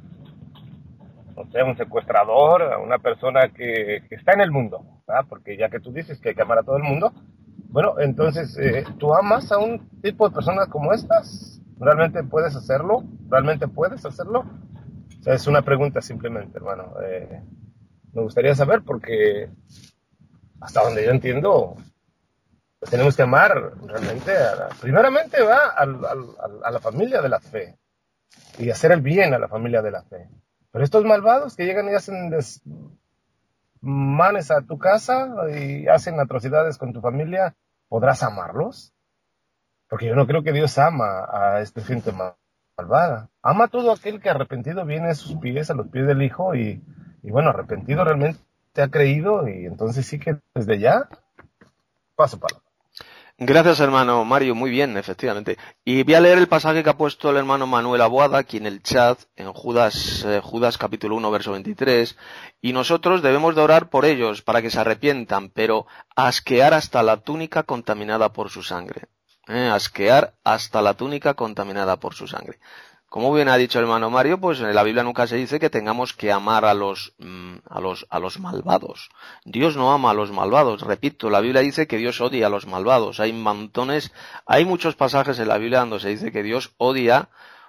no sé, un secuestrador, a una persona que, que está en el mundo? ¿Verdad? Porque ya que tú dices que hay que amar a todo el mundo, bueno, entonces, eh, ¿tú amas a un tipo de personas como estas? ¿Realmente puedes hacerlo? ¿Realmente puedes hacerlo? O sea, es una pregunta simplemente, hermano. Eh, me gustaría saber porque hasta donde yo entiendo, pues tenemos que amar realmente, a la, primeramente va a, a, a la familia de la fe y hacer el bien a la familia de la fe. Pero estos malvados que llegan y hacen desmanes a tu casa y hacen atrocidades con tu familia, ¿podrás amarlos? Porque yo no creo que Dios ama a esta gente malvada. Ama a todo aquel que arrepentido viene a sus pies, a los pies del Hijo, y, y bueno, arrepentido realmente ha creído, y entonces sí que desde ya, paso para.
Gracias, hermano Mario, muy bien, efectivamente. Y voy a leer el pasaje que ha puesto el hermano Manuel Aboada aquí en el chat, en Judas, eh, Judas capítulo uno, verso veintitrés, y nosotros debemos de orar por ellos para que se arrepientan, pero asquear hasta la túnica contaminada por su sangre. Eh, asquear hasta la túnica contaminada por su sangre. Como bien ha dicho el hermano Mario, pues en la Biblia nunca se dice que tengamos que amar a los, mm, a los, a los malvados. Dios no ama a los malvados. Repito, la Biblia dice que Dios odia a los malvados. Hay montones, hay muchos pasajes en la Biblia donde se dice que Dios odia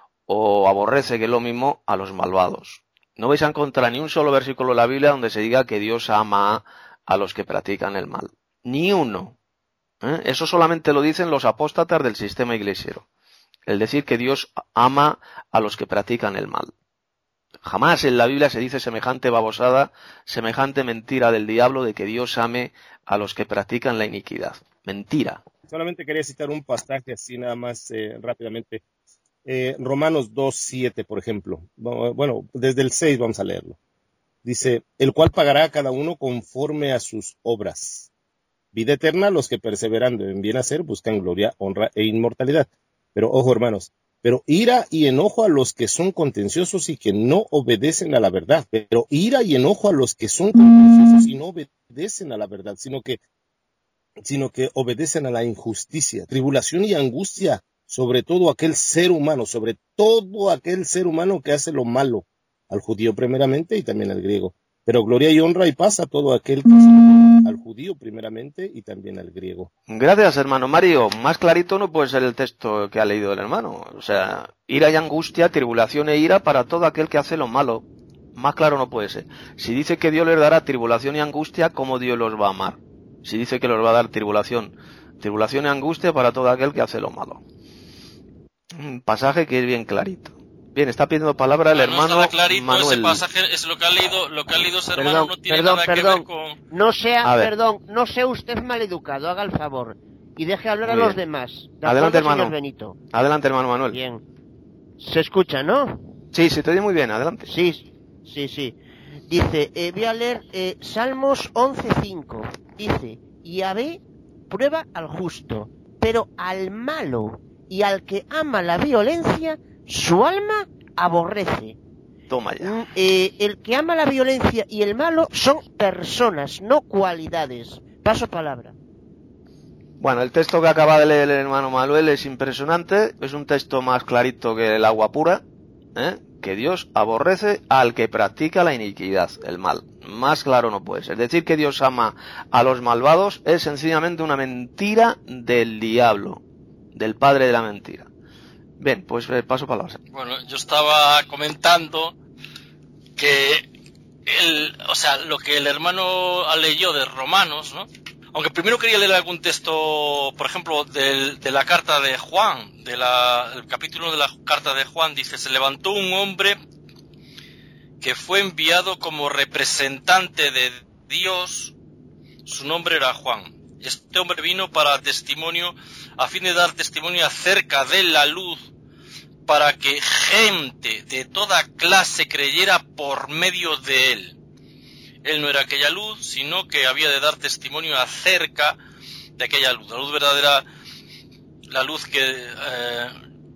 o aborrece, que es lo mismo, a los malvados. No vais a encontrar ni un solo versículo en la Biblia donde se diga que Dios ama a los que practican el mal. Ni uno. ¿Eh? Eso solamente lo dicen los apóstatas del sistema iglesiero. El decir que Dios ama a los que practican el mal. Jamás en la Biblia se dice semejante babosada, semejante mentira del diablo de que Dios ame a los que practican la iniquidad. Mentira.
Solamente quería citar un pasaje así nada más eh, rápidamente. Eh, Romanos dos, siete, por ejemplo. Bueno, desde el seis vamos a leerlo. Dice, el cual pagará a cada uno conforme a sus obras. Vida eterna, los que perseverando en bien hacer buscan gloria, honra e inmortalidad. Pero ojo, hermanos, pero ira y enojo a los que son contenciosos y que no obedecen a la verdad. Pero ira y enojo a los que son contenciosos y no obedecen a la verdad, sino que, sino que obedecen a la injusticia. Tribulación y angustia sobre todo aquel ser humano, sobre todo aquel ser humano que hace lo malo, al judío primeramente y también al griego. Pero gloria y honra y paz a todo aquel que hace lo malo, al judío primeramente y también al griego.
Gracias, hermano Mario. Más clarito no puede ser el texto que ha leído el hermano. O sea, ira y angustia, tribulación e ira para todo aquel que hace lo malo. Más claro no puede ser. Si dice que Dios les dará tribulación y angustia, ¿cómo Dios los va a amar? Si dice que los va a dar tribulación, tribulación y angustia para todo aquel que hace lo malo. Un pasaje que es bien clarito. Bien, está pidiendo palabra el
no,
hermano
no clarito,
Manuel.
Ese pasaje es lo que ha leído, lo que ha leído ese
Perdón,
hermano no tiene
perdón,
nada
perdón.
que ver con...
No sea,
A ver.
perdón, no sea usted maleducado, haga el favor. Y deje hablar
Muy
a los
bien.
demás. ¿De
Adelante,
acuerdo,
hermano.
señor Benito?
Adelante, hermano Manuel.
Bien. Se escucha, ¿no?
Sí, se te oye muy bien, adelante.
Sí, sí, sí. Dice, eh, voy a leer eh, Salmos once cinco. Dice, Yahvé prueba al justo, pero al malo y al que ama la violencia, su alma aborrece.
Toma ya.
Mm, eh, el que ama la violencia y el malo son personas, no cualidades. Paso palabra.
Bueno, el texto que acaba de leer el hermano Manuel es impresionante. Es un texto más clarito que el agua pura, ¿eh? Que Dios aborrece al que practica la iniquidad, el mal. Más claro no puede ser. Decir que Dios ama a los malvados es sencillamente una mentira del diablo, del padre de la mentira. Bien, pues eh, paso palabra.
Bueno, yo estaba comentando que el, o sea, lo que el hermano leyó de Romanos, ¿no? Aunque primero quería leer algún texto, por ejemplo, del, de la carta de Juan, de la, el capítulo de la carta de Juan, dice, se levantó un hombre que fue enviado como representante de Dios, su nombre era Juan. Este hombre vino para testimonio, a fin de dar testimonio acerca de la luz, para que gente de toda clase creyera por medio de él. Él no era aquella luz, sino que había de dar testimonio acerca de aquella luz. La luz verdadera, la luz que, eh,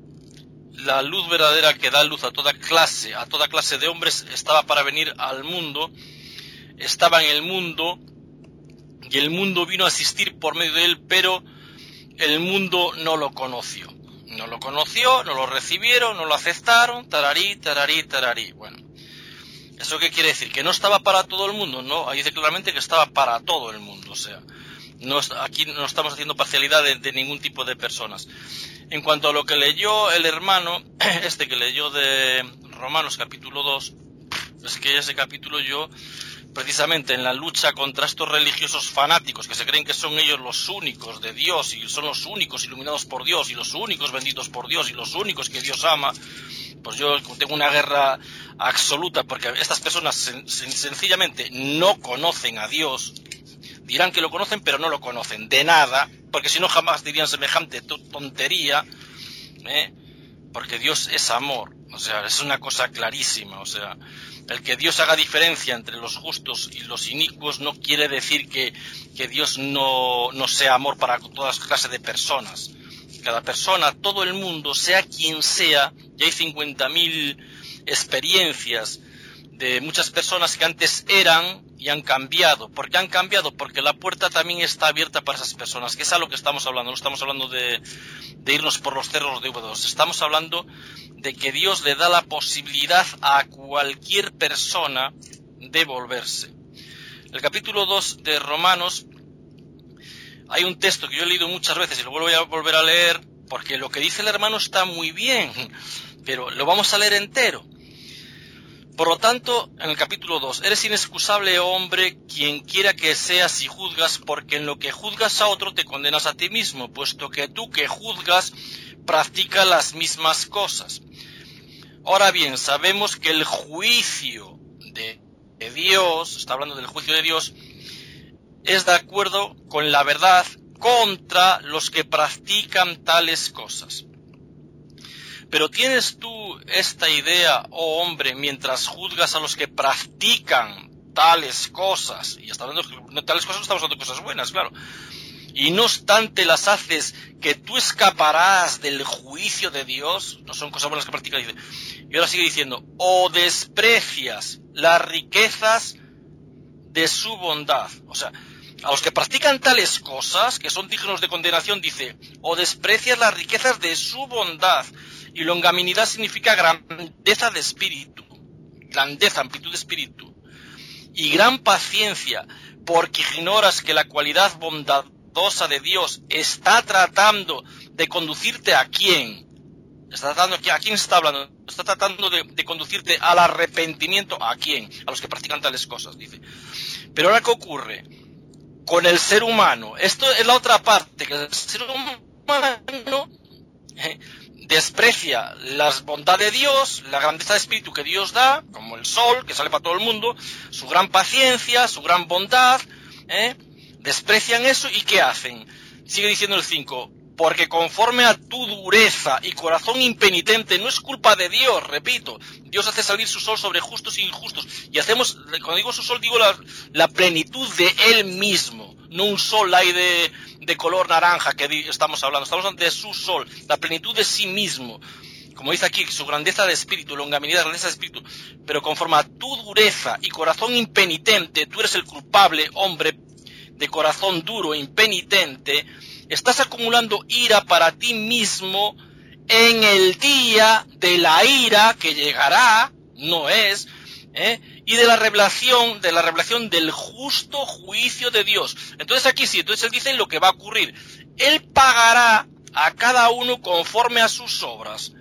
la luz verdadera que da luz a toda clase, a toda clase de hombres, estaba para venir al mundo, estaba en el mundo, y el mundo vino a asistir por medio de él, pero el mundo no lo conoció. No lo conoció, no lo recibieron, no lo aceptaron, tararí, tararí, tararí. Bueno, ¿eso qué quiere decir? ¿Que no estaba para todo el mundo? No, ahí dice claramente que estaba para todo el mundo. O sea, no, aquí no estamos haciendo parcialidad de, de ningún tipo de personas. En cuanto a lo que leyó el hermano, este que leyó de Romanos capítulo dos, es que ese capítulo yo, precisamente en la lucha contra estos religiosos fanáticos que se creen que son ellos los únicos de Dios y son los únicos iluminados por Dios y los únicos benditos por Dios y los únicos que Dios ama, pues yo tengo una guerra absoluta porque estas personas sen- sen- sencillamente no conocen a Dios. Dirán que lo conocen pero no lo conocen de nada, porque si no jamás dirían semejante t- tontería, ¿eh? porque Dios es amor, o sea, es una cosa clarísima, o sea, el que Dios haga diferencia entre los justos y los inicuos no quiere decir que, que Dios no, no sea amor para todas clases de personas. Cada persona, todo el mundo, sea quien sea, y hay cincuenta mil experiencias de muchas personas que antes eran y han cambiado. ¿Por qué han cambiado? Porque la puerta también está abierta para esas personas, que es a lo que estamos hablando. No estamos hablando de, de irnos por los cerros de Úbeda. Estamos hablando de que Dios le da la posibilidad a cualquier persona de volverse. El capítulo dos de Romanos, hay un texto que yo he leído muchas veces y lo vuelvo a volver a leer, porque lo que dice el hermano está muy bien, pero lo vamos a leer entero. Por lo tanto, en el capítulo dos, eres inexcusable, oh hombre, quien quiera que seas y juzgas, porque en lo que juzgas a otro te condenas a ti mismo, puesto que tú que juzgas practicas las mismas cosas. Ahora bien, sabemos que el juicio de, de Dios, está hablando del juicio de Dios, es de acuerdo con la verdad contra los que practican tales cosas. Pero ¿tienes tú esta idea, oh hombre, mientras juzgas a los que practican tales cosas? Y está hablando de tales cosas, no estamos hablando de cosas buenas, claro. Y no obstante las haces, que tú escaparás del juicio de Dios. No son cosas buenas que practican, dice. Y ahora sigue diciendo, o desprecias las riquezas de su bondad. O sea, a los que practican tales cosas, que son dignos de condenación, dice, o desprecias las riquezas de su bondad. Y longanimidad significa grandeza de espíritu, grandeza, amplitud de espíritu. Y gran paciencia, porque ignoras que la cualidad bondadosa de Dios está tratando de conducirte a quién. Está tratando, ¿a quién está hablando? Está tratando de, de conducirte al arrepentimiento. ¿A quién? A los que practican tales cosas, dice. Pero ahora, ¿qué ocurre? Con el ser humano. Esto es la otra parte, que el ser humano eh, desprecia la bondad de Dios, la grandeza de espíritu que Dios da, como el sol, que sale para todo el mundo, su gran paciencia, su gran bondad, ¿eh? Desprecian eso, ¿y qué hacen? Sigue diciendo el cinco, porque conforme a tu dureza y corazón impenitente, no es culpa de Dios, repito, Dios hace salir su sol sobre justos e injustos, y hacemos, cuando digo su sol, digo la, la plenitud de Él mismo, no un sol ahí de, de color naranja que estamos hablando, estamos hablando de su sol, la plenitud de sí mismo, como dice aquí, su grandeza de espíritu, longanimidad, grandeza de espíritu, pero conforme a tu dureza y corazón impenitente, tú eres el culpable, hombre, de corazón duro e impenitente, estás acumulando ira para ti mismo en el día de la ira que llegará, no es, ¿eh? y de la revelación, de la revelación del justo juicio de Dios. Entonces aquí sí, entonces él dice lo que va a ocurrir. Él pagará a cada uno conforme a sus obras.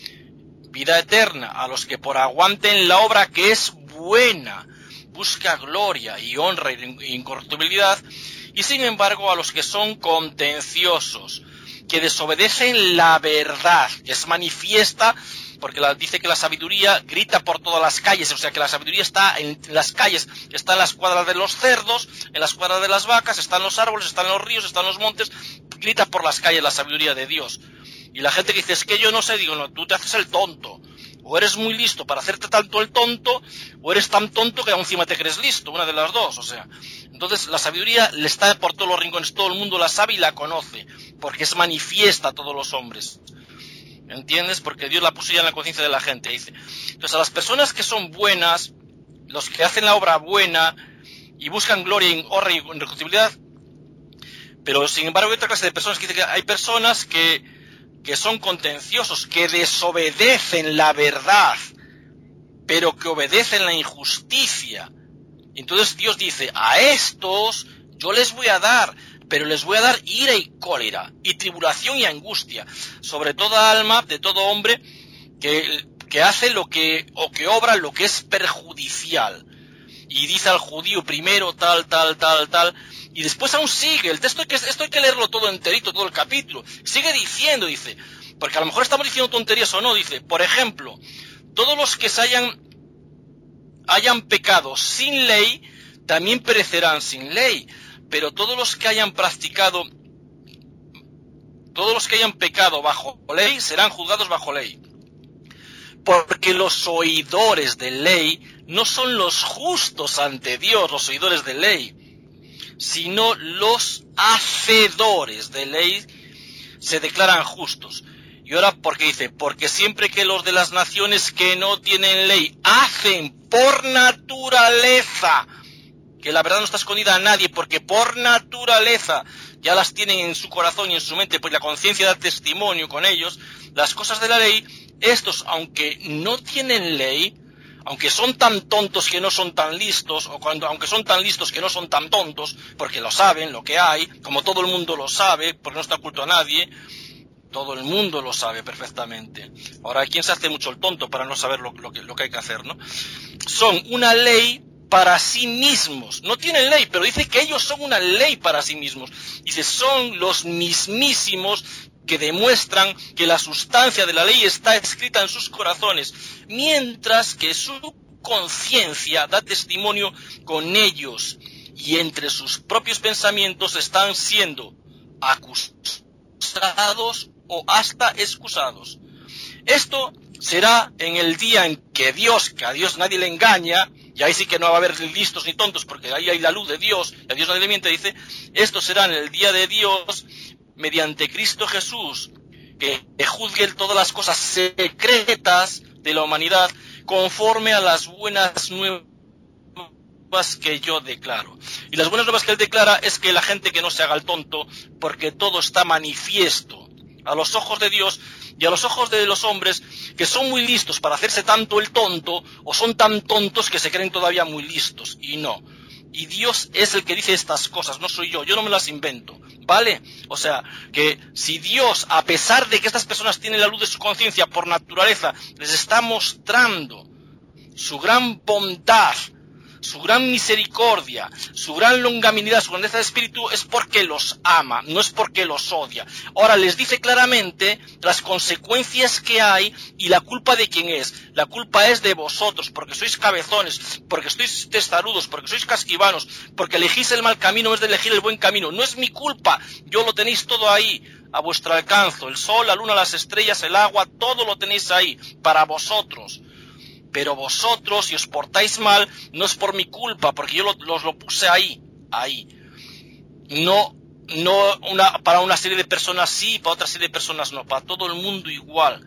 Vida eterna a los que por aguanten la obra que es buena, busca gloria y honra e incorruptibilidad, y sin embargo a los que son contenciosos, que desobedecen la verdad, que es manifiesta, porque la, dice que la sabiduría grita por todas las calles, o sea que la sabiduría está en las calles, está en las cuadras de los cerdos, en las cuadras de las vacas, está en los árboles, está en los ríos, está en los montes, grita por las calles la sabiduría de Dios. Y la gente que dice, es que yo no sé, digo, no, tú te haces el tonto. O eres muy listo para hacerte tanto el tonto, o eres tan tonto que aún encima te crees listo, una de las dos, o sea. Entonces la sabiduría le está por todos los rincones, todo el mundo la sabe y la conoce, porque es manifiesta a todos los hombres. ¿Entiendes? Porque Dios la puso ya en la conciencia de la gente, dice. Entonces a las personas que son buenas, los que hacen la obra buena, y buscan gloria, honra y incorruptibilidad, pero sin embargo hay otra clase de personas que dicen que hay personas que que son contenciosos, que desobedecen la verdad, pero que obedecen la injusticia. Entonces Dios dice, a estos yo les voy a dar, pero les voy a dar ira y cólera, y tribulación y angustia, sobre toda alma de todo hombre que, que hace lo que, o que obra lo que es perjudicial. Y dice al judío primero tal, tal, tal, tal, y después aún sigue, el texto hay que, esto hay que leerlo todo enterito, todo el capítulo, sigue diciendo, dice, porque a lo mejor estamos diciendo tonterías o no, dice, por ejemplo, todos los que se hayan, hayan pecado sin ley, también perecerán sin ley, pero todos los que hayan practicado, todos todos los que hayan pecado bajo ley serán juzgados bajo ley. Porque los oidores de ley no son los justos ante Dios, los oidores de ley, sino los hacedores de ley se declaran justos. Y ahora, ¿por qué dice? Porque siempre que los de las naciones que no tienen ley hacen por naturaleza, que la verdad no está escondida a nadie, porque por naturaleza ya las tienen en su corazón y en su mente, pues la conciencia da testimonio con ellos, las cosas de la ley, estos, aunque no tienen ley, aunque son tan tontos que no son tan listos, o cuando, aunque son tan listos que no son tan tontos, porque lo saben, lo que hay, como todo el mundo lo sabe, porque no está oculto a nadie, todo el mundo lo sabe perfectamente. Ahora, ¿quién se hace mucho el tonto para no saber lo, lo, que, lo que hay que hacer, no? Son una ley para sí mismos. No tienen ley, pero dice que ellos son una ley para sí mismos. Dice, son los mismísimos que demuestran que la sustancia de la ley está escrita en sus corazones, mientras que su conciencia da testimonio con ellos, y entre sus propios pensamientos están siendo acusados o hasta excusados. Esto será en el día en que Dios, que a Dios nadie le engaña, y ahí sí que no va a haber listos ni tontos, porque ahí hay la luz de Dios, y a Dios nadie le miente, dice, esto será en el día de Dios, mediante Cristo Jesús, que juzgue todas las cosas secretas de la humanidad, conforme a las buenas nuevas que yo declaro. Y las buenas nuevas que él declara es que la gente que no se haga el tonto, porque todo está manifiesto a los ojos de Dios y a los ojos de los hombres, que son muy listos para hacerse tanto el tonto, o son tan tontos que se creen todavía muy listos, y no. Y Dios es el que dice estas cosas, no soy yo, yo no me las invento, ¿vale? O sea, que si Dios, a pesar de que estas personas tienen la luz de su conciencia por naturaleza, les está mostrando su gran bondad, su gran misericordia, su gran longanimidad, su grandeza de espíritu, es porque los ama, no es porque los odia. Ahora les dice claramente las consecuencias que hay y la culpa de quién es. La culpa es de vosotros, porque sois cabezones, porque sois testarudos, porque sois casquivanos, porque elegís el mal camino en vez de elegir el buen camino. No es mi culpa, yo lo tenéis todo ahí, a vuestro alcance. El sol, la luna, las estrellas, el agua, todo lo tenéis ahí, para vosotros. Pero vosotros, si os portáis mal, no es por mi culpa, porque yo lo, los lo puse ahí, ahí. No, no una, para una serie de personas sí, para otra serie de personas no, para todo el mundo igual.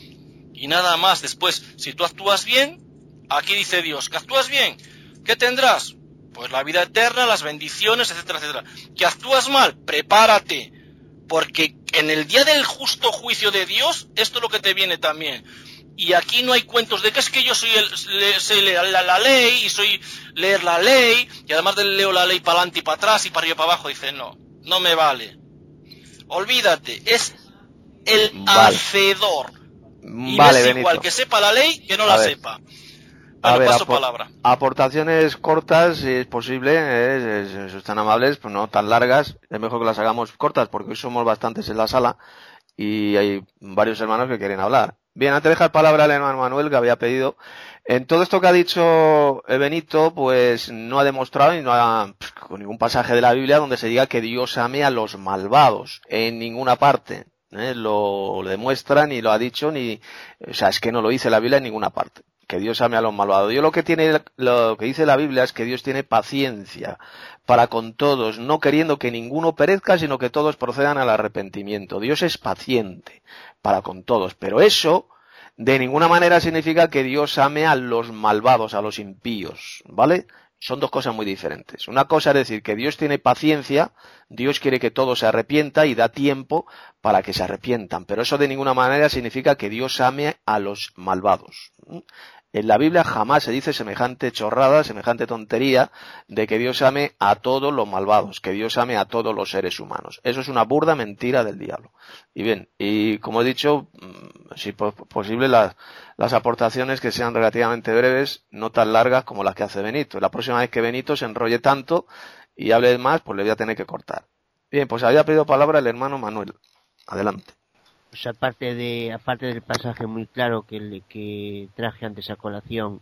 Y nada más. Después, si tú actúas bien, aquí dice Dios, que actúas bien, ¿qué tendrás? Pues la vida eterna, las bendiciones, etcétera, etcétera. Que actúas mal, prepárate, porque en el día del justo juicio de Dios, esto es lo que te viene también. Y aquí no hay cuentos de que es que yo soy el, le, sé leer la, la ley y soy leer la ley y además de leo la ley para adelante y para atrás y para arriba y para abajo. Dice, no, no me vale. Olvídate, es el vale. Hacedor. Y
vale,
es
Benito.
Igual que sepa la ley que no la
ver.
sepa. Bueno,
a ver,
paso
apor
palabra.
Aportaciones cortas, si es posible, eh, si, si están amables, pues no tan largas. Es mejor que las hagamos cortas porque hoy somos bastantes en la sala y hay varios hermanos que quieren hablar. Bien, antes de dejar palabra al hermano Manuel, que había pedido, en todo esto que ha dicho Benito, pues no ha demostrado y no ha con ningún pasaje de la Biblia donde se diga que Dios ame a los malvados, en ninguna parte, ¿eh? Lo, lo demuestra, ni lo ha dicho, ni, o sea, es que no lo dice la Biblia en ninguna parte, que Dios ame a los malvados. Dios lo que tiene, lo que dice la Biblia es que Dios tiene paciencia para con todos, no queriendo que ninguno perezca, sino que todos procedan al arrepentimiento. Dios es paciente para con todos, pero eso de ninguna manera significa que Dios ame a los malvados, a los impíos, ¿vale? Son dos cosas muy diferentes. Una cosa es decir que Dios tiene paciencia, Dios quiere que todo se arrepienta y da tiempo para que se arrepientan, pero eso de ninguna manera significa que Dios ame a los malvados. En la Biblia jamás se dice semejante chorrada, semejante tontería de que Dios ame a todos los malvados, que Dios ame a todos los seres humanos. Eso es una burda mentira del diablo. Y bien, y como he dicho, si es posible las, las aportaciones que sean relativamente breves, no tan largas como las que hace Benito. La próxima vez que Benito se enrolle tanto y hable más, pues le voy a tener que cortar. Bien, pues había pedido palabra el hermano Manuel. Adelante.
Pues aparte de aparte del pasaje muy claro que le, que traje antes a colación,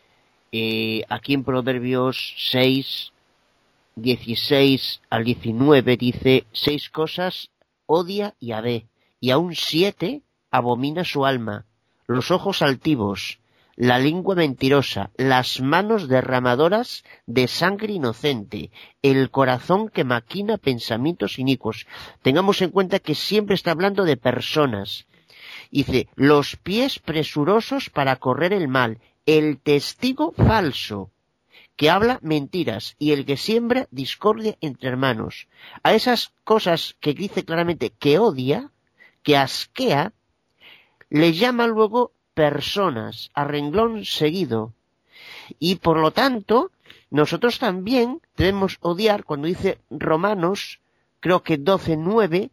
eh, aquí en Proverbios seis, dieciséis al diecinueve dice seis cosas odia Yahvé, y aun siete abomina su alma, los ojos altivos, la lengua mentirosa, las manos derramadoras de sangre inocente, el corazón que maquina pensamientos inicuos. Tengamos en cuenta que siempre está hablando de personas. Dice, los pies presurosos para correr el mal, el testigo falso, que habla mentiras, y el que siembra discordia entre hermanos. A esas cosas que dice claramente que odia, que asquea, le llama luego personas, a renglón seguido. Y por lo tanto, nosotros también debemos odiar, cuando dice Romanos, creo que doce nueve,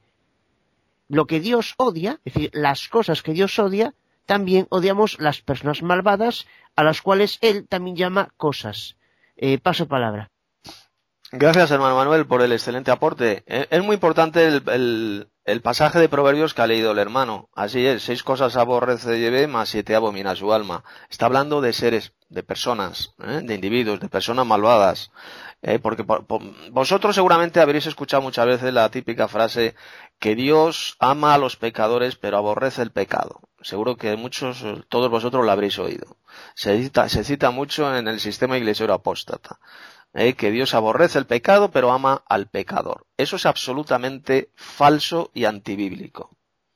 lo que Dios odia, es decir, las cosas que Dios odia, también odiamos las personas malvadas, a las cuales Él también llama cosas. Eh, paso palabra.
Gracias, hermano Manuel, por el excelente aporte. Es muy importante el, el, el pasaje de Proverbios que ha leído el hermano. Así es, seis cosas aborrece Yahvé, más siete abomina su alma. Está hablando de seres, de personas, ¿eh? de individuos, de personas malvadas. Eh, porque por, por, vosotros seguramente habréis escuchado muchas veces la típica frase que Dios ama a los pecadores pero aborrece el pecado. Seguro que muchos, todos vosotros lo habréis oído. Se cita, se cita mucho en el sistema iglesiero apóstata. Eh, que Dios aborrece el pecado pero ama al pecador. Eso es absolutamente falso y antibíblico.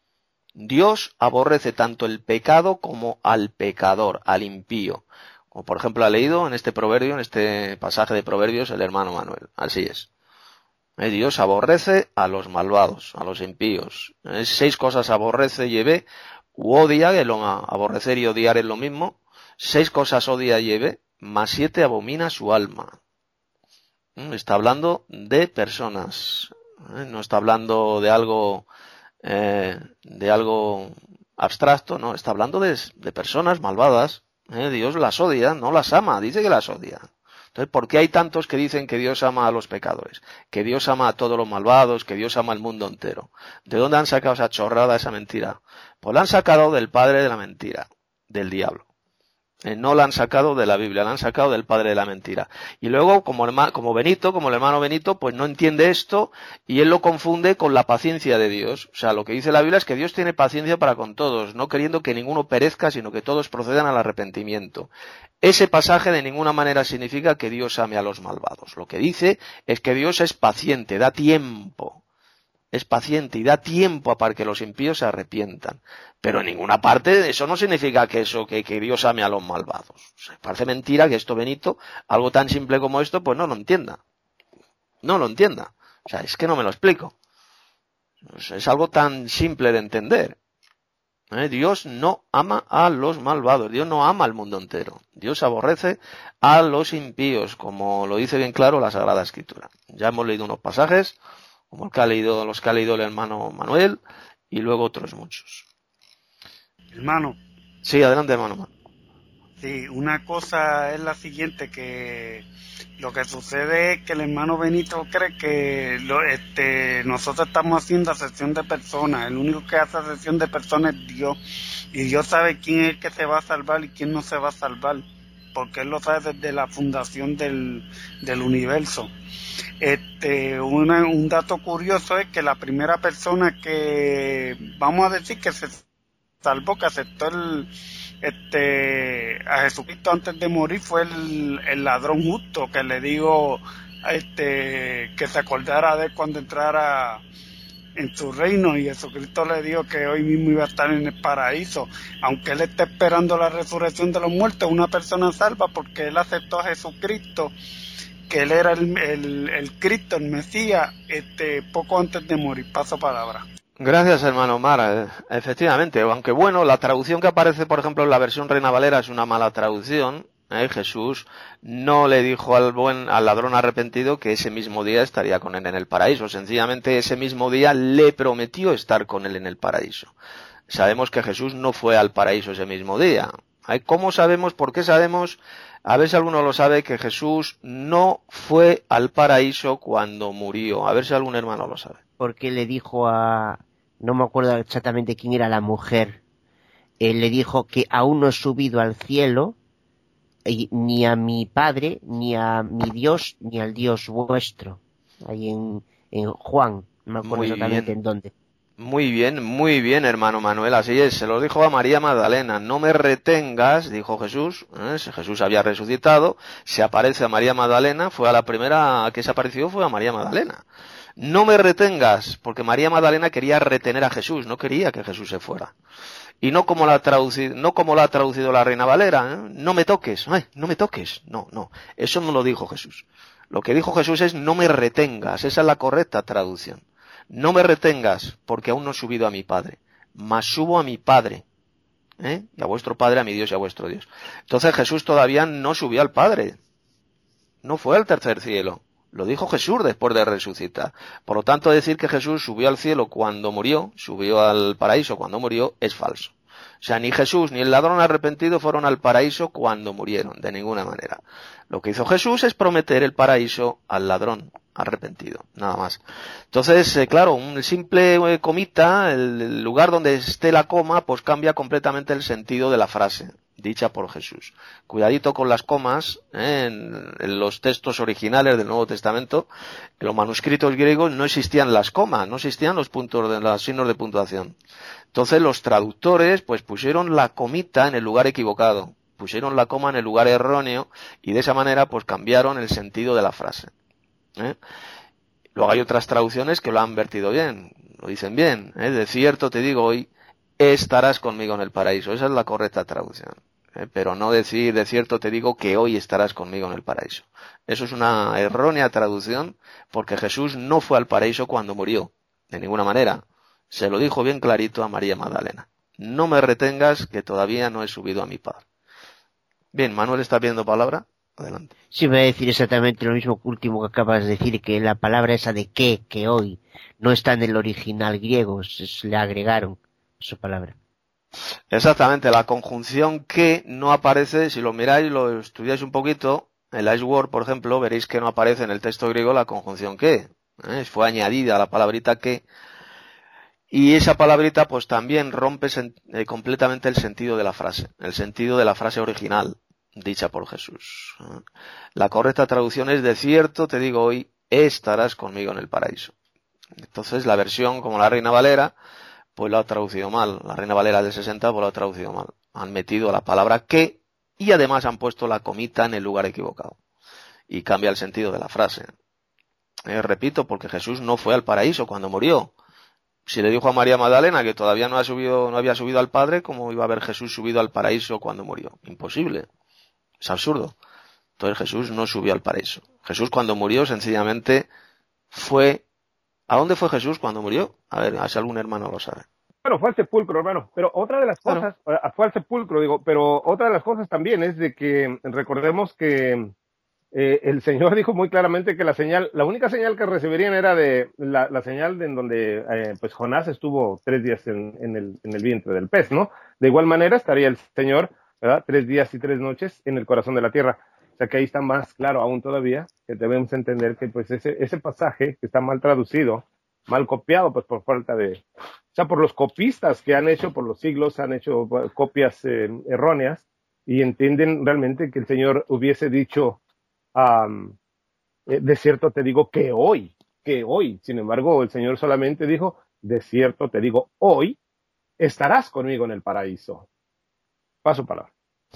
Dios aborrece tanto el pecado como al pecador, al impío. Como por ejemplo ha leído en este proverbio, en este pasaje de Proverbios, el hermano Manuel. Así es. Eh, Dios aborrece a los malvados, a los impíos. Eh, seis cosas aborrece Yahvé, u odia, que lo aborrecer y odiar es lo mismo. Seis cosas odia Yahvé, más siete abomina su alma. Está hablando de personas, ¿eh? No está hablando de algo, eh, de algo abstracto, no, está hablando de, de personas malvadas. ¿eh? Dios las odia, no las ama, dice que las odia. Entonces, ¿por qué hay tantos que dicen que Dios ama a los pecadores? Que Dios ama a todos los malvados, que Dios ama al mundo entero. ¿De dónde han sacado esa chorrada, esa mentira? Pues la han sacado del padre de la mentira, del diablo. Eh, no la han sacado de la Biblia, la han sacado del padre de la mentira. Y luego, como, herma, como Benito, como el hermano Benito, pues no entiende esto y él lo confunde con la paciencia de Dios. O sea, lo que dice la Biblia es que Dios tiene paciencia para con todos, no queriendo que ninguno perezca, sino que todos procedan al arrepentimiento. Ese pasaje de ninguna manera significa que Dios ame a los malvados. Lo que dice es que Dios es paciente, da tiempo. Es paciente y da tiempo para que los impíos se arrepientan. Pero en ninguna parte eso no significa que eso, que, que Dios ame a los malvados. O sea, parece mentira que esto, Benito, algo tan simple como esto, pues no lo entienda. No lo entienda. O sea, es que no me lo explico. Es algo tan simple de entender. ¿Eh? Dios no ama a los malvados. Dios no ama al mundo entero. Dios aborrece a los impíos, como lo dice bien claro la Sagrada Escritura. Ya hemos leído unos pasajes, como el que ha leído, los que ha leído el hermano Manuel, y luego otros muchos.
Hermano.
Sí, adelante, hermano.
Sí, una cosa es la siguiente, que lo que sucede es que el hermano Benito cree que lo, este, nosotros estamos haciendo acepción de personas. El único que hace acepción de personas es Dios. Y Dios sabe quién es el que se va a salvar y quién no se va a salvar, porque Él lo sabe desde la fundación del, del universo. Este, una, un dato curioso es que la primera persona que, vamos a decir que se salvó, que aceptó el, este, a Jesucristo antes de morir, fue el, el ladrón justo, que le dijo este, que se acordara de él cuando entrara en su reino, y Jesucristo le dijo que hoy mismo iba a estar en el paraíso. Aunque él está esperando la resurrección de los muertos, una persona salva porque él aceptó a Jesucristo, que él era el, el, el Cristo, el Mesías, este, poco antes de morir. Paso palabra.
Gracias, hermano Omar. Efectivamente, aunque bueno, la traducción que aparece, por ejemplo, en la versión Reina Valera es una mala traducción. ¿eh? Jesús no le dijo al buen, al ladrón arrepentido que ese mismo día estaría con él en el paraíso. Sencillamente, ese mismo día le prometió estar con él en el paraíso. Sabemos que Jesús no fue al paraíso ese mismo día. ¿eh? ¿Cómo sabemos? ¿Por qué sabemos? A ver si alguno lo sabe, que Jesús no fue al paraíso cuando murió. A ver si algún hermano lo sabe.
Porque le dijo a... no me acuerdo exactamente quién era la mujer. Él le dijo que aún no he subido al cielo, y ni a mi Padre, ni a mi Dios, ni al Dios vuestro. Ahí en, en Juan, no me acuerdo
Muy
exactamente
bien.
en dónde.
Muy bien, muy bien, hermano Manuel, así es, se lo dijo a María Magdalena, no me retengas, dijo Jesús, ¿eh? Si Jesús había resucitado, se aparece a María Magdalena, fue a la primera que se apareció, fue a María Magdalena. No me retengas, porque María Magdalena quería retener a Jesús, no quería que Jesús se fuera. Y no como la ha traducido, no como la ha traducido la Reina Valera, ¿eh? No me toques, ay, no me toques, no, no, eso no lo dijo Jesús. Lo que dijo Jesús es no me retengas, esa es la correcta traducción. No me retengas, porque aún no he subido a mi Padre, mas subo a mi Padre, ¿eh? Y a vuestro Padre, a mi Dios y a vuestro Dios. Entonces Jesús todavía no subió al Padre, no fue al tercer cielo, lo dijo Jesús después de resucitar. Por lo tanto, decir que Jesús subió al cielo cuando murió, subió al paraíso cuando murió, es falso. O sea, ni Jesús ni el ladrón arrepentido fueron al paraíso cuando murieron, de ninguna manera. Lo que hizo Jesús es prometer el paraíso al ladrón arrepentido, nada más. Entonces, eh, claro, un simple eh, comita, el, el lugar donde esté la coma, pues cambia completamente el sentido de la frase dicha por Jesús. Cuidadito con las comas, ¿eh? en, en los textos originales del Nuevo Testamento, en los manuscritos griegos no existían las comas, no existían los puntos de los signos de puntuación. Entonces los traductores pues pusieron la comita en el lugar equivocado, pusieron la coma en el lugar erróneo y de esa manera pues cambiaron el sentido de la frase. ¿Eh? Luego hay otras traducciones que lo han vertido bien, lo dicen bien, ¿eh? De cierto te digo hoy, estarás conmigo en el paraíso, esa es la correcta traducción, ¿eh? Pero no decir de cierto te digo que hoy estarás conmigo en el paraíso. Eso es una errónea traducción porque Jesús no fue al paraíso cuando murió, de ninguna manera. Se lo dijo bien clarito a María Magdalena. No me retengas que todavía no he subido a mi Padre. Bien, Manuel está pidiendo palabra. Adelante.
Sí, voy a decir exactamente lo mismo último que acabas de decir, que la palabra esa de que, que hoy, no está en el original griego, se le agregaron su palabra.
Exactamente, la conjunción que no aparece, si lo miráis, lo estudiáis un poquito, en la Word, por ejemplo, veréis que no aparece en el texto griego la conjunción que, ¿eh? Fue añadida la palabrita que, y esa palabrita pues también rompe sen- eh, completamente el sentido de la frase, el sentido de la frase original, dicha por Jesús. La correcta traducción es de cierto te digo hoy, estarás conmigo en el paraíso. Entonces la versión como la Reina Valera, pues lo ha traducido mal. La Reina Valera del sesenta pues lo ha traducido mal. Han metido la palabra que y además han puesto la comita en el lugar equivocado. Y cambia el sentido de la frase. Eh, repito, porque Jesús no fue al paraíso cuando murió. Si le dijo a María Magdalena que todavía no ha subido, no había subido al Padre, ¿cómo iba a haber Jesús subido al paraíso cuando murió? Imposible. Es absurdo. Entonces Jesús no subió al paraíso. Jesús cuando murió sencillamente fue... ¿A dónde fue Jesús cuando murió? A ver, si algún hermano lo sabe.
Bueno, fue al sepulcro, hermano. Pero otra de las cosas, bueno. Fue al sepulcro, digo, pero otra de las cosas también es de que recordemos que eh, el Señor dijo muy claramente que la señal, la única señal que recibirían era de la, la señal de en donde eh, pues Jonás estuvo tres días en, en, el, en el vientre del pez, ¿no? De igual manera estaría el Señor, ¿verdad? Tres días y tres noches en el corazón de la tierra. O sea que ahí está más claro aún todavía que debemos entender que pues ese, ese pasaje que está mal traducido, mal copiado, pues por falta de, o sea, por los copistas que han hecho por los siglos, han hecho copias eh, erróneas y entienden realmente que el Señor hubiese dicho, um, eh, de cierto te digo que hoy, que hoy, sin embargo el Señor solamente dijo, de cierto te digo hoy, estarás conmigo en el paraíso. Paso palabra.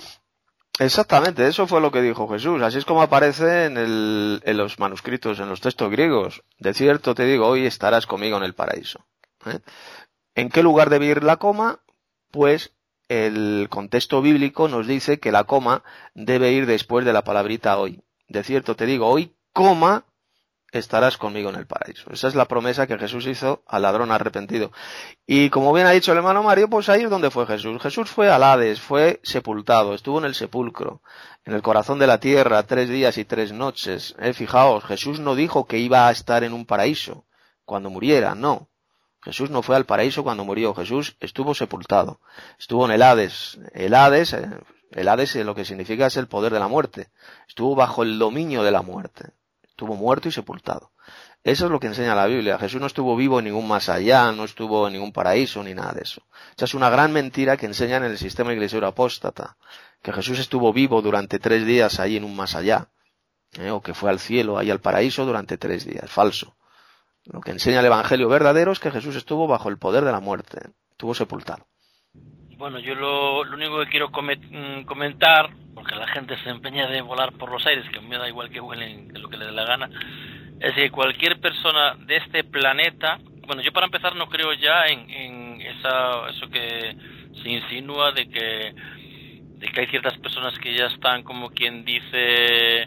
Exactamente, eso fue lo que dijo Jesús. Así es como aparece en, el, en los manuscritos, en los textos griegos. De cierto te digo, hoy estarás conmigo en el paraíso. ¿Eh? ¿En qué lugar debe ir la coma? Pues el contexto bíblico nos dice que la coma debe ir después de la palabrita hoy. De cierto te digo, hoy, coma, estarás conmigo en el paraíso. Esa es la promesa que Jesús hizo al ladrón arrepentido. Y como bien ha dicho el hermano Mario, pues ahí es donde fue Jesús. Jesús fue al Hades, fue sepultado, estuvo en el sepulcro, en el corazón de la tierra, tres días y tres noches. Eh, fijaos, Jesús no dijo que iba a estar en un paraíso cuando muriera, no. Jesús no fue al paraíso cuando murió, Jesús estuvo sepultado, estuvo en el Hades. El Hades, eh, el Hades lo que significa es el poder de la muerte. Estuvo bajo el dominio de la muerte. Estuvo muerto y sepultado. Eso es lo que enseña la Biblia. Jesús no estuvo vivo en ningún más allá, no estuvo en ningún paraíso, ni nada de eso. Esa es una gran mentira que enseñan en el sistema iglesiero apóstata. Que Jesús estuvo vivo durante tres días ahí en un más allá. ¿eh? O que fue al cielo, ahí al paraíso durante tres días. Falso. Lo que enseña el Evangelio verdadero es que Jesús estuvo bajo el poder de la muerte, estuvo sepultado.
Bueno, yo lo, lo único que quiero comet, comentar, porque la gente se empeña de volar por los aires, que me da igual que vuelen, que lo que les dé la gana, es que cualquier persona de este planeta, bueno, yo para empezar no creo ya en, en esa, eso que se insinúa de que, de que hay ciertas personas que ya están, como quien dice,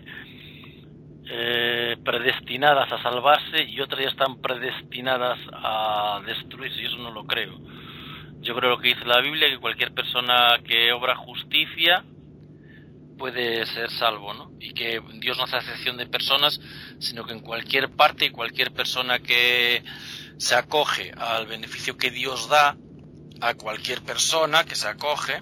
eh, predestinadas a salvarse y otras ya están predestinadas a destruirse, y eso no lo creo. Yo creo lo que dice la Biblia, que cualquier persona que obra justicia puede ser salvo, ¿no? Y que Dios no hace excepción de personas, sino que en cualquier parte y cualquier persona que se acoge al beneficio que Dios da a cualquier persona que se acoge,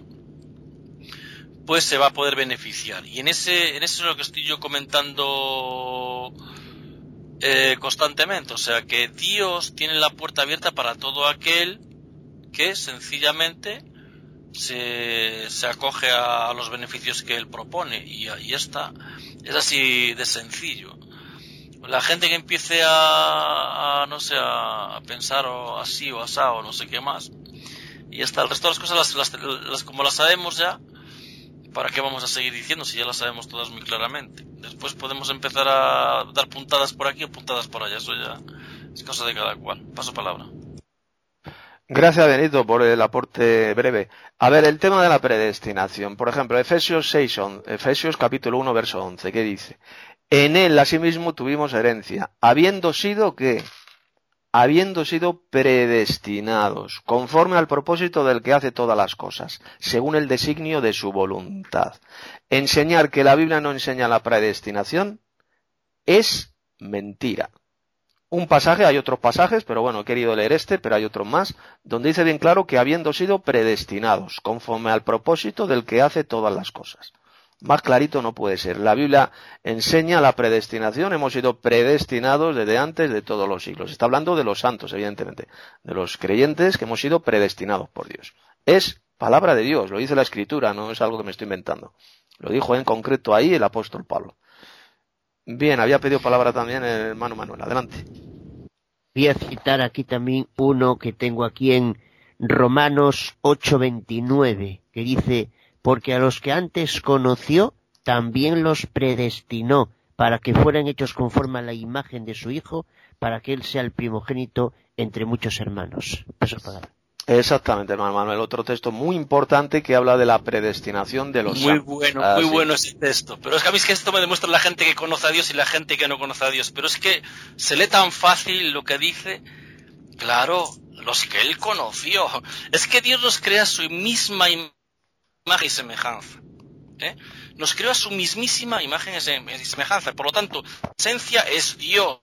pues se va a poder beneficiar. Y en ese, en eso es lo que estoy yo comentando eh, constantemente, o sea que Dios tiene la puerta abierta para todo aquel que sencillamente se, se acoge a, a los beneficios que él propone, y ahí está, es así de sencillo. La gente que empiece a, a no sé, a, a pensar o así o asá o no sé qué más, y hasta el resto de las cosas las, las, las como las sabemos ya, ¿para qué vamos a seguir diciendo si ya las sabemos todas muy claramente? Después podemos empezar a dar puntadas por aquí o puntadas por allá, eso ya es cosa de cada cual. Paso palabra.
Gracias, Benito, por el aporte breve. A ver, el tema de la predestinación. Por ejemplo, Efesios seis, Efesios capítulo uno, verso once, ¿qué dice? En él, asimismo, tuvimos herencia, habiendo sido, ¿qué? Habiendo sido predestinados, conforme al propósito del que hace todas las cosas, según el designio de su voluntad. Enseñar que la Biblia no enseña la predestinación es mentira. Un pasaje, hay otros pasajes, pero bueno, he querido leer este, pero hay otros más, donde dice bien claro que habiendo sido predestinados, conforme al propósito del que hace todas las cosas. Más clarito no puede ser. La Biblia enseña la predestinación, hemos sido predestinados desde antes de todos los siglos. Está hablando de los santos, evidentemente, de los creyentes que hemos sido predestinados por Dios. Es palabra de Dios, lo dice la Escritura, no es algo que me estoy inventando. Lo dijo en concreto ahí el apóstol Pablo. Bien, había pedido palabra también el hermano Manuel. Adelante.
Voy a citar aquí también uno que tengo aquí en Romanos ocho veintinueve, que dice: porque a los que antes conoció, también los predestinó, para que fueran hechos conforme a la imagen de su Hijo, para que Él sea el primogénito entre muchos hermanos. Paso palabra.
Exactamente, hermano Manuel. Otro texto muy importante que habla de la predestinación de los
Muy
santos.
bueno,
Ah,
muy
sí.
bueno ese texto. Pero es que a mí es que esto me demuestra la gente que conoce a Dios y la gente que no conoce a Dios. Pero es que se lee tan fácil lo que dice. Claro, los que Él conoció. Es que Dios nos crea su misma imagen y semejanza. ¿eh? Nos creó a su mismísima imagen y semejanza. Por lo tanto, esencia es Dios.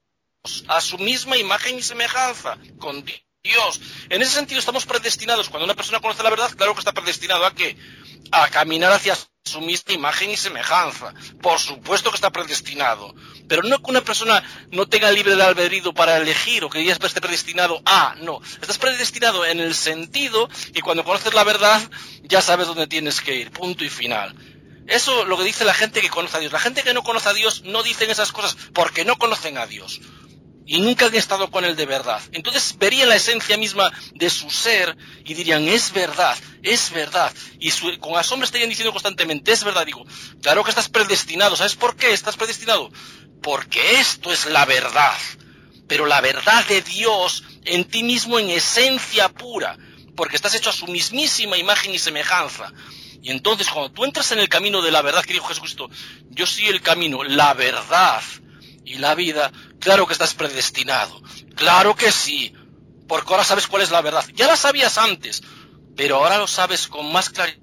A su misma imagen y semejanza. Con Dios. Dios. En ese sentido estamos predestinados. Cuando una persona conoce la verdad, claro que está predestinado a ¿qué? A caminar hacia su misma imagen y semejanza. Por supuesto que está predestinado. Pero no que una persona no tenga libre de albedrío para elegir o que ya esté predestinado a, no. Estás predestinado en el sentido que cuando conoces la verdad ya sabes dónde tienes que ir. Punto y final. Eso es lo que dice la gente que conoce a Dios. La gente que no conoce a Dios no dicen esas cosas porque no conocen a Dios. Y nunca han estado con él de verdad. Entonces verían la esencia misma de su ser y dirían, es verdad, es verdad. Y su, con asombro estarían diciendo constantemente, es verdad. Digo, claro que estás predestinado. ¿Sabes por qué estás predestinado? Porque esto es la verdad. Pero la verdad de Dios en ti mismo en esencia pura. Porque estás hecho a su mismísima imagen y semejanza. Y entonces cuando tú entras en el camino de la verdad que dijo Jesucristo, yo soy el camino, la verdad y la vida, claro que estás predestinado, claro que sí, porque ahora sabes cuál es la verdad, ya la sabías antes, pero ahora lo sabes con más claridad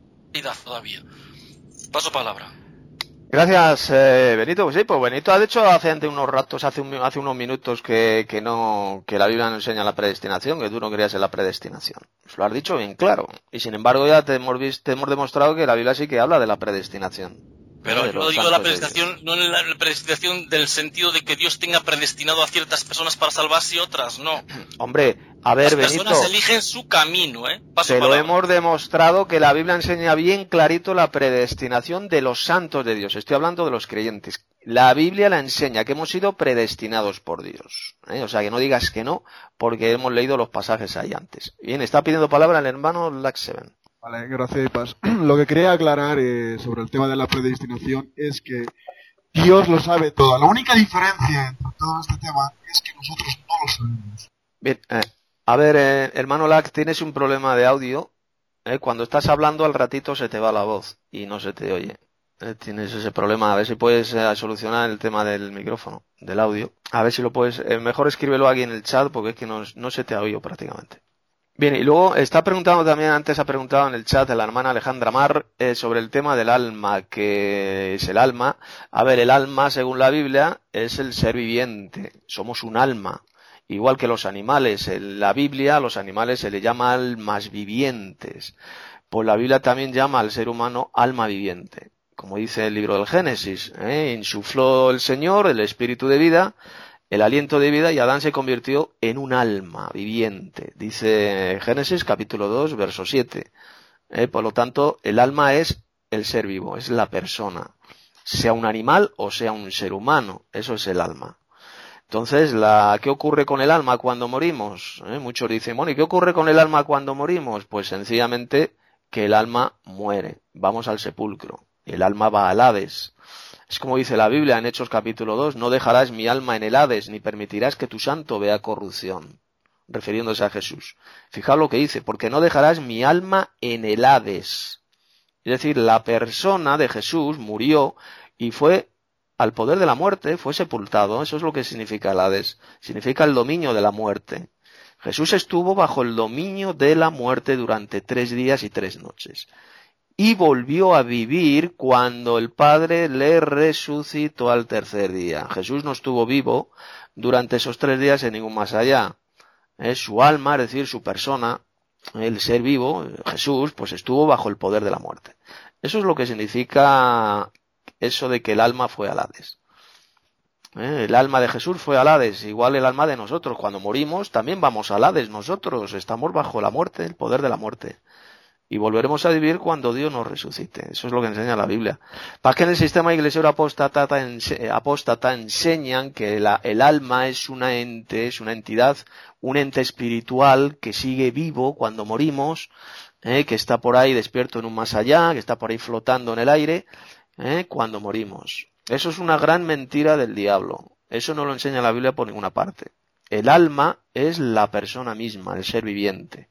todavía. Paso palabra.
Gracias, eh, Benito. Pues sí, pues Benito ha dicho hace unos ratos, hace, un, hace unos minutos que, que no, que la Biblia no enseña la predestinación, que tú no creías en la predestinación. Pues lo has dicho bien claro. Y sin embargo ya te hemos, visto, te hemos demostrado que la Biblia sí que habla de la predestinación.
Pero yo no digo de la predestinación, no en la predestinación del sentido de que Dios tenga predestinado a ciertas personas para salvarse y otras, no.
Hombre, A ver,
Las personas
Benito,
eligen su camino, ¿eh? Paso
te lo
palabra.
hemos demostrado que la Biblia enseña bien clarito la predestinación de los santos de Dios. Estoy hablando de los creyentes. La Biblia la enseña que hemos sido predestinados por Dios. ¿eh? O sea, que no digas que no, porque hemos leído los pasajes ahí antes. Bien, está pidiendo palabra el hermano Laxeven.
Vale, gracias y paz. Lo que quería aclarar eh, sobre el tema de la predestinación es que Dios lo sabe todo. La única diferencia entre todo este tema es que nosotros no lo sabemos.
Bien, eh, a ver, eh, hermano Lax, tienes un problema de audio. ¿eh? Cuando estás hablando al ratito se te va la voz y no se te oye. ¿eh? Tienes ese problema. A ver si puedes eh, solucionar el tema del micrófono, del audio. A ver si lo puedes... Eh, mejor escríbelo aquí en el chat porque es que no, no se te ha oído prácticamente. Bien, y luego está preguntando también, antes ha preguntado en el chat la hermana Alejandra Mar eh, sobre el tema del alma, que es el alma. A ver, el alma, según la Biblia, es el ser viviente. Somos un alma. Igual que los animales, en la Biblia a los animales se le llama almas vivientes. Pues la Biblia también llama al ser humano alma viviente. Como dice el libro del Génesis, ¿eh? insufló el Señor el espíritu de vida, el aliento de vida, y Adán se convirtió en un alma viviente. Dice Génesis capítulo dos, verso siete. ¿eh? Por lo tanto, el alma es el ser vivo, es la persona. Sea un animal o sea un ser humano, eso es el alma. Entonces, la, ¿qué ocurre con el alma cuando morimos? ¿Eh? Muchos dicen, bueno, ¿y qué ocurre con el alma cuando morimos? Pues sencillamente que el alma muere, vamos al sepulcro, el alma va al Hades. Es como dice la Biblia en Hechos capítulo dos, no dejarás mi alma en el Hades, ni permitirás que tu santo vea corrupción, refiriéndose a Jesús. Fijaos lo que dice, porque no dejarás mi alma en el Hades. Es decir, la persona de Jesús murió y fue al poder de la muerte, fue sepultado. Eso es lo que significa el Hades. Significa el dominio de la muerte. Jesús estuvo bajo el dominio de la muerte durante tres días y tres noches. Y volvió a vivir cuando el Padre le resucitó al tercer día. Jesús no estuvo vivo durante esos tres días en ningún más allá. Es su alma, es decir, su persona, el ser vivo, Jesús, pues estuvo bajo el poder de la muerte. Eso es lo que significa eso de que el alma fue al Hades. ¿Eh? El alma de Jesús fue al Hades, igual el alma de nosotros. Cuando morimos también vamos al Hades nosotros, estamos bajo la muerte, el poder de la muerte. Y volveremos a vivir cuando Dios nos resucite. Eso es lo que enseña la Biblia. Para que en el sistema iglesiero apóstata, apóstata enseñan que la, el alma es una ente, es una entidad, un ente espiritual que sigue vivo cuando morimos, ¿eh? que está por ahí despierto en un más allá, que está por ahí flotando en el aire, ¿eh? cuando morimos. Eso es una gran mentira del diablo. Eso no lo enseña la Biblia por ninguna parte. El alma es la persona misma, el ser viviente.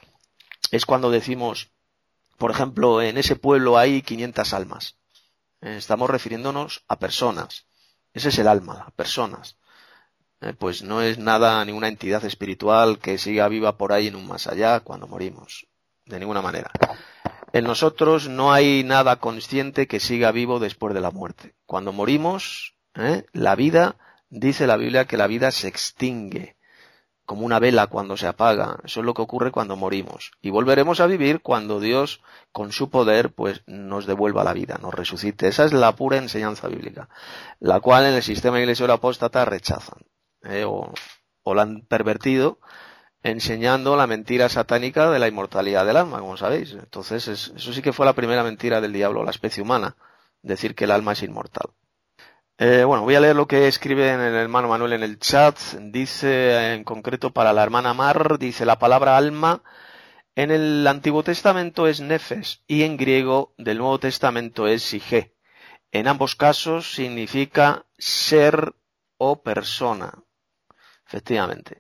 Es cuando decimos, por ejemplo, en ese pueblo hay quinientas almas. Eh, estamos refiriéndonos a personas. Ese es el alma, personas. Eh, pues no es nada, ninguna entidad espiritual que siga viva por ahí en un más allá cuando morimos. De ninguna manera. En nosotros no hay nada consciente que siga vivo después de la muerte. Cuando morimos, ¿eh? la vida, dice la Biblia que la vida se extingue, como una vela cuando se apaga. Eso es lo que ocurre cuando morimos. Y volveremos a vivir cuando Dios, con su poder, pues nos devuelva la vida, nos resucite. Esa es la pura enseñanza bíblica, la cual en el sistema iglesiero apóstata rechazan, ¿eh? o, o la han pervertido, enseñando la mentira satánica de la inmortalidad del alma, como sabéis. Entonces, es, eso sí que fue la primera mentira del diablo, la especie humana, decir que el alma es inmortal. Eh, bueno, voy a leer lo que escribe en el hermano Manuel en el chat. Dice, en concreto para la hermana Mar, dice, la palabra alma en el Antiguo Testamento es nefes y en griego del Nuevo Testamento es psique. En ambos casos significa ser o persona. Efectivamente.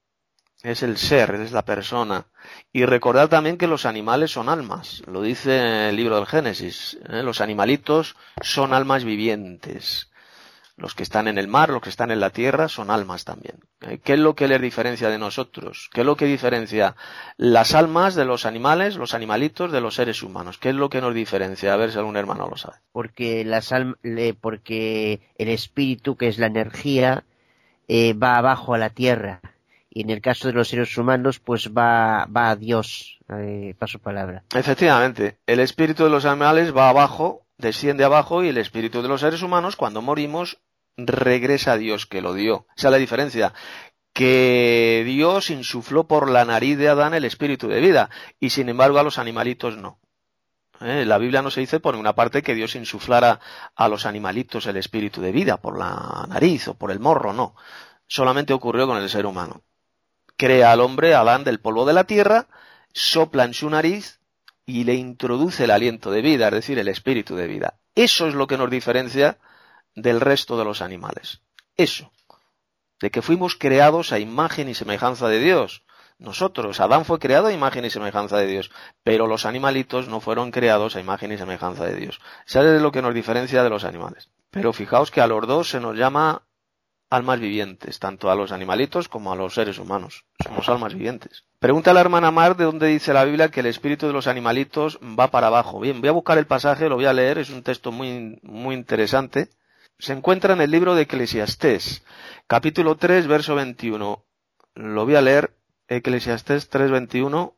Es el ser, es la persona. Y recordad también que los animales son almas. Lo dice el libro del Génesis. ¿eh? Los animalitos son almas vivientes. Los que están en el mar, los que están en la tierra, son almas también. ¿eh? ¿Qué es lo que les diferencia de nosotros? ¿Qué es lo que diferencia las almas de los animales, los animalitos, de los seres humanos? ¿Qué es lo que nos diferencia? A ver si algún hermano lo sabe.
Porque, las alm- le- porque el espíritu, que es la energía, eh, va abajo a la tierra. Y en el caso de los seres humanos, pues va, va a Dios, eh, paso palabra.
Efectivamente, el espíritu de los animales va abajo, desciende abajo, y el espíritu de los seres humanos, cuando morimos, regresa a Dios que lo dio. Esa es la diferencia. que Dios insufló por la nariz de Adán el espíritu de vida, y sin embargo a los animalitos no. ¿Eh? La Biblia no se dice por una parte que Dios insuflara a los animalitos el espíritu de vida por la nariz o por el morro, no. Solamente ocurrió con el ser humano. Crea al hombre, Adán, del polvo de la tierra, sopla en su nariz y le introduce el aliento de vida, es decir, el espíritu de vida. Eso es lo que nos diferencia del resto de los animales. Eso. De que fuimos creados a imagen y semejanza de Dios. Nosotros, Adán fue creado a imagen y semejanza de Dios, pero los animalitos no fueron creados a imagen y semejanza de Dios. Eso es lo que nos diferencia de los animales. Pero fijaos que a los dos se nos llama almas vivientes, tanto a los animalitos como a los seres humanos. Somos almas vivientes. Pregunta a la hermana Mar de dónde dice la Biblia que el espíritu de los animalitos va para abajo. Bien, voy a buscar el pasaje, lo voy a leer, es un texto muy, muy interesante. Se encuentra en el libro de Eclesiastés, capítulo tres, verso veintiuno. Lo voy a leer, Eclesiastés tres, veintiuno.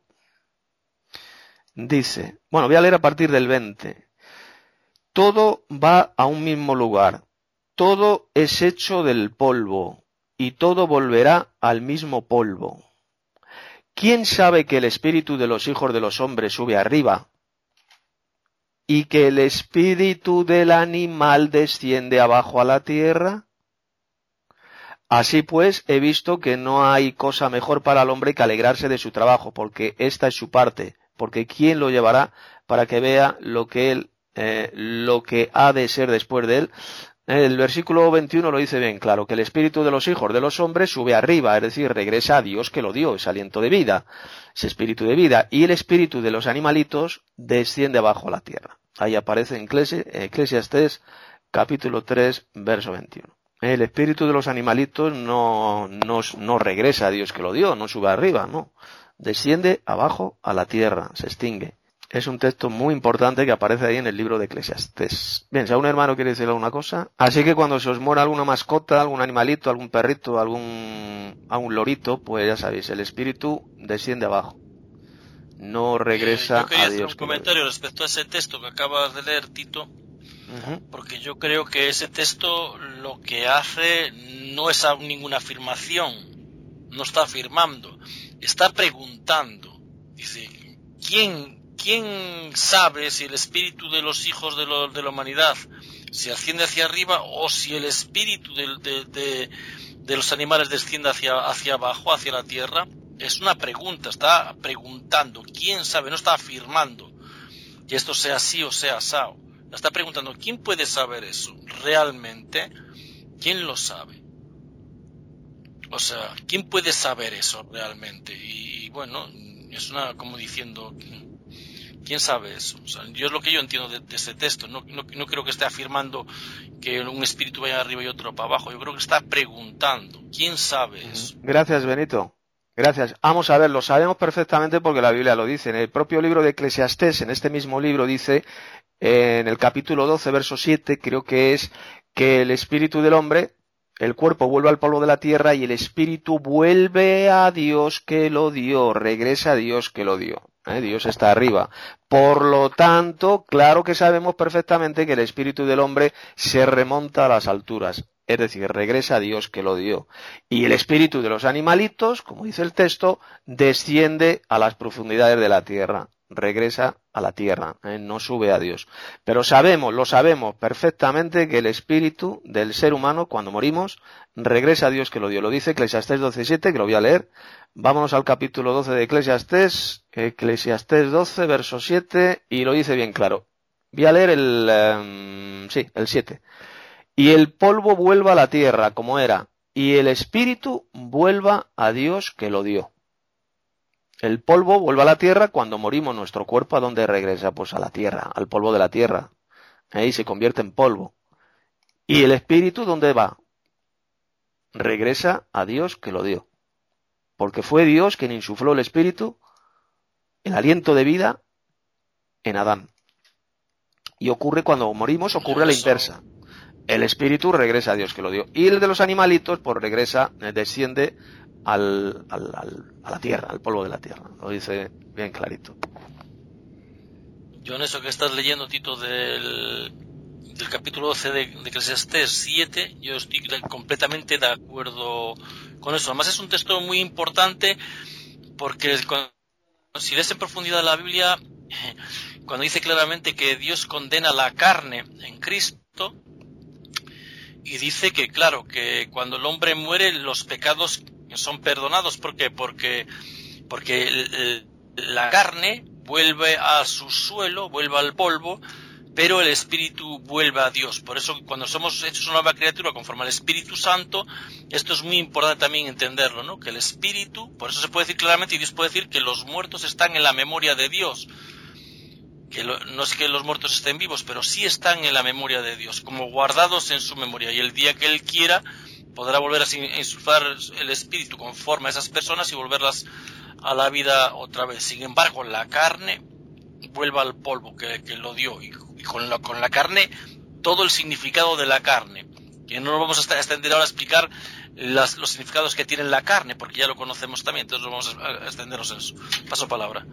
Dice, bueno, voy a leer a partir del veinte. Todo va a un mismo lugar. Todo es hecho del polvo, y todo volverá al mismo polvo. ¿Quién sabe que el espíritu de los hijos de los hombres sube arriba, y que el espíritu del animal desciende abajo a la tierra? Así pues, he visto que no hay cosa mejor para el hombre que alegrarse de su trabajo, porque esta es su parte, porque ¿quién lo llevará para que vea lo que él, eh, lo que ha de ser después de él? El versículo veintiuno lo dice bien claro, que el espíritu de los hijos de los hombres sube arriba, es decir, regresa a Dios que lo dio, ese aliento de vida, ese espíritu de vida, y el espíritu de los animalitos desciende abajo a la tierra. Ahí aparece en Eclesiastés capítulo tres, verso veintiuno. El espíritu de los animalitos no, no, no regresa a Dios que lo dio, no sube arriba, no. Desciende abajo a la tierra, se extingue. Es un texto muy importante que aparece ahí en el libro de Eclesiastés. Bien, si algún hermano quiere decir alguna cosa. Así que cuando se os muera alguna mascota, algún animalito, algún perrito, algún, algún lorito, pues ya sabéis, el espíritu desciende abajo. No regresa
eh, yo quería
a Dios.
hacer un comentario respecto a ese texto que acabas de leer, Tito. Uh-huh. Porque yo creo que ese texto lo que hace no es ninguna afirmación. No está afirmando. Está preguntando. Dice, ¿quién... ¿Quién sabe si el espíritu de los hijos de, lo, de la humanidad se asciende hacia arriba o si el espíritu de, de, de, de los animales desciende hacia, hacia abajo, hacia la tierra? Es una pregunta, está preguntando. ¿Quién sabe? No está afirmando que esto sea así o sea asao. Está preguntando, ¿quién puede saber eso? ¿Realmente? ¿Quién lo sabe? O sea, ¿quién puede saber eso realmente? Y, y bueno, es una como diciendo... ¿Quién sabe eso? O sea, yo es lo que yo entiendo de, de ese texto. No, no, no creo que esté afirmando que un espíritu vaya arriba y otro para abajo. Yo creo que está preguntando. ¿Quién sabe eso?
Gracias, Benito. Gracias. Vamos a ver, lo sabemos perfectamente porque la Biblia lo dice. En el propio libro de Eclesiastés, en este mismo libro, dice, eh, en el capítulo doce, verso siete, creo que es que el espíritu del hombre, el cuerpo vuelve al polvo de la tierra y el espíritu vuelve a Dios que lo dio, regresa a Dios que lo dio. ¿Eh? Dios está arriba. Por lo tanto, claro que sabemos perfectamente que el espíritu del hombre se remonta a las alturas, es decir, regresa a Dios que lo dio. Y el espíritu de los animalitos, como dice el texto, desciende a las profundidades de la tierra, regresa a la tierra, ¿eh? No sube a Dios. Pero sabemos, lo sabemos perfectamente que el espíritu del ser humano, cuando morimos, regresa a Dios que lo dio. Lo dice Eclesiastés doce siete, que lo voy a leer. Vámonos al capítulo doce de Eclesiastés, Eclesiastés doce, verso siete, y lo dice bien claro. Voy a leer el, um, sí, el siete. Y el polvo vuelva a la tierra como era, y el espíritu vuelva a Dios que lo dio. El polvo vuelve a la tierra cuando morimos, nuestro cuerpo, ¿a dónde regresa? Pues a la tierra, al polvo de la tierra. Ahí se convierte en polvo. ¿Y el espíritu dónde va? Regresa a Dios que lo dio. Porque fue Dios quien insufló el espíritu, el aliento de vida, en Adán. Y ocurre cuando morimos, ocurre a la inversa. El espíritu regresa a Dios que lo dio. Y el de los animalitos, pues regresa, desciende al, al, al, a la tierra, al polvo de la tierra. Lo dice bien clarito.
Yo en eso que estás leyendo, Tito, del, del capítulo doce de, de Eclesiastés siete, yo estoy completamente de acuerdo con eso. Además es un texto muy importante porque con, si lees en profundidad la Biblia, cuando dice claramente que Dios condena la carne en Cristo, y dice que, claro, que cuando el hombre muere los pecados son perdonados. ¿Por qué? Porque, porque el, el, la carne vuelve a su suelo, vuelve al polvo, pero el espíritu vuelve a Dios. Por eso cuando somos hechos una nueva criatura conforme al Espíritu Santo, esto es muy importante también entenderlo, ¿no? Que el espíritu, por eso se puede decir claramente, y Dios puede decir que los muertos están en la memoria de Dios. Que lo, no es que los muertos estén vivos, pero sí están en la memoria de Dios, como guardados en su memoria, y el día que Él quiera podrá volver a insuflar el espíritu conforme a esas personas y volverlas a la vida otra vez. Sin embargo, la carne vuelve al polvo que, que lo dio, y, y con, la, con la carne todo el significado de la carne, que no nos vamos a extender ahora a explicar las, los significados que tiene la carne, porque ya lo conocemos también, entonces vamos a extendernos en eso. Paso palabra.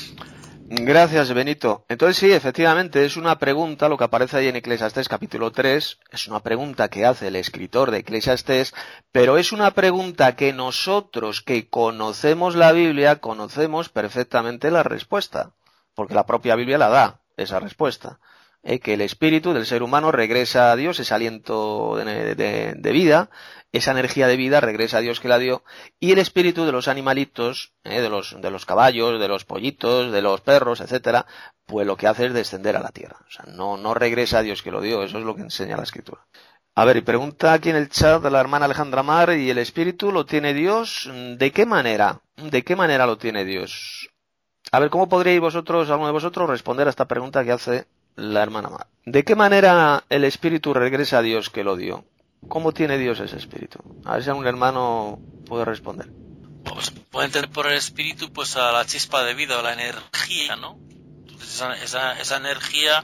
Gracias, Benito. Entonces sí, efectivamente, es una pregunta, lo que aparece ahí en Eclesiastés capítulo tres, es una pregunta que hace el escritor de Eclesiastés, pero es una pregunta que nosotros que conocemos la Biblia, conocemos perfectamente la respuesta, porque la propia Biblia la da, esa respuesta. Eh, que el espíritu del ser humano regresa a Dios, ese aliento de, de, de vida, esa energía de vida regresa a Dios que la dio, y el espíritu de los animalitos, eh, de los de los caballos, de los pollitos, de los perros, etcétera, pues lo que hace es descender a la tierra. O sea, no, no regresa a Dios que lo dio, eso es lo que enseña la Escritura. A ver, y pregunta aquí en el chat de la hermana Alejandra Mar, ¿y el espíritu lo tiene Dios? ¿De qué manera? ¿De qué manera lo tiene Dios? A ver, ¿cómo podríais vosotros, alguno de vosotros, responder a esta pregunta que hace la hermana Mar? ¿De qué manera el espíritu regresa a Dios que lo dio? ¿Cómo tiene Dios ese espíritu? A ver si algún hermano puede responder.
Pues puede entender por el espíritu pues a la chispa de vida o la energía, ¿no? Entonces esa, esa, esa energía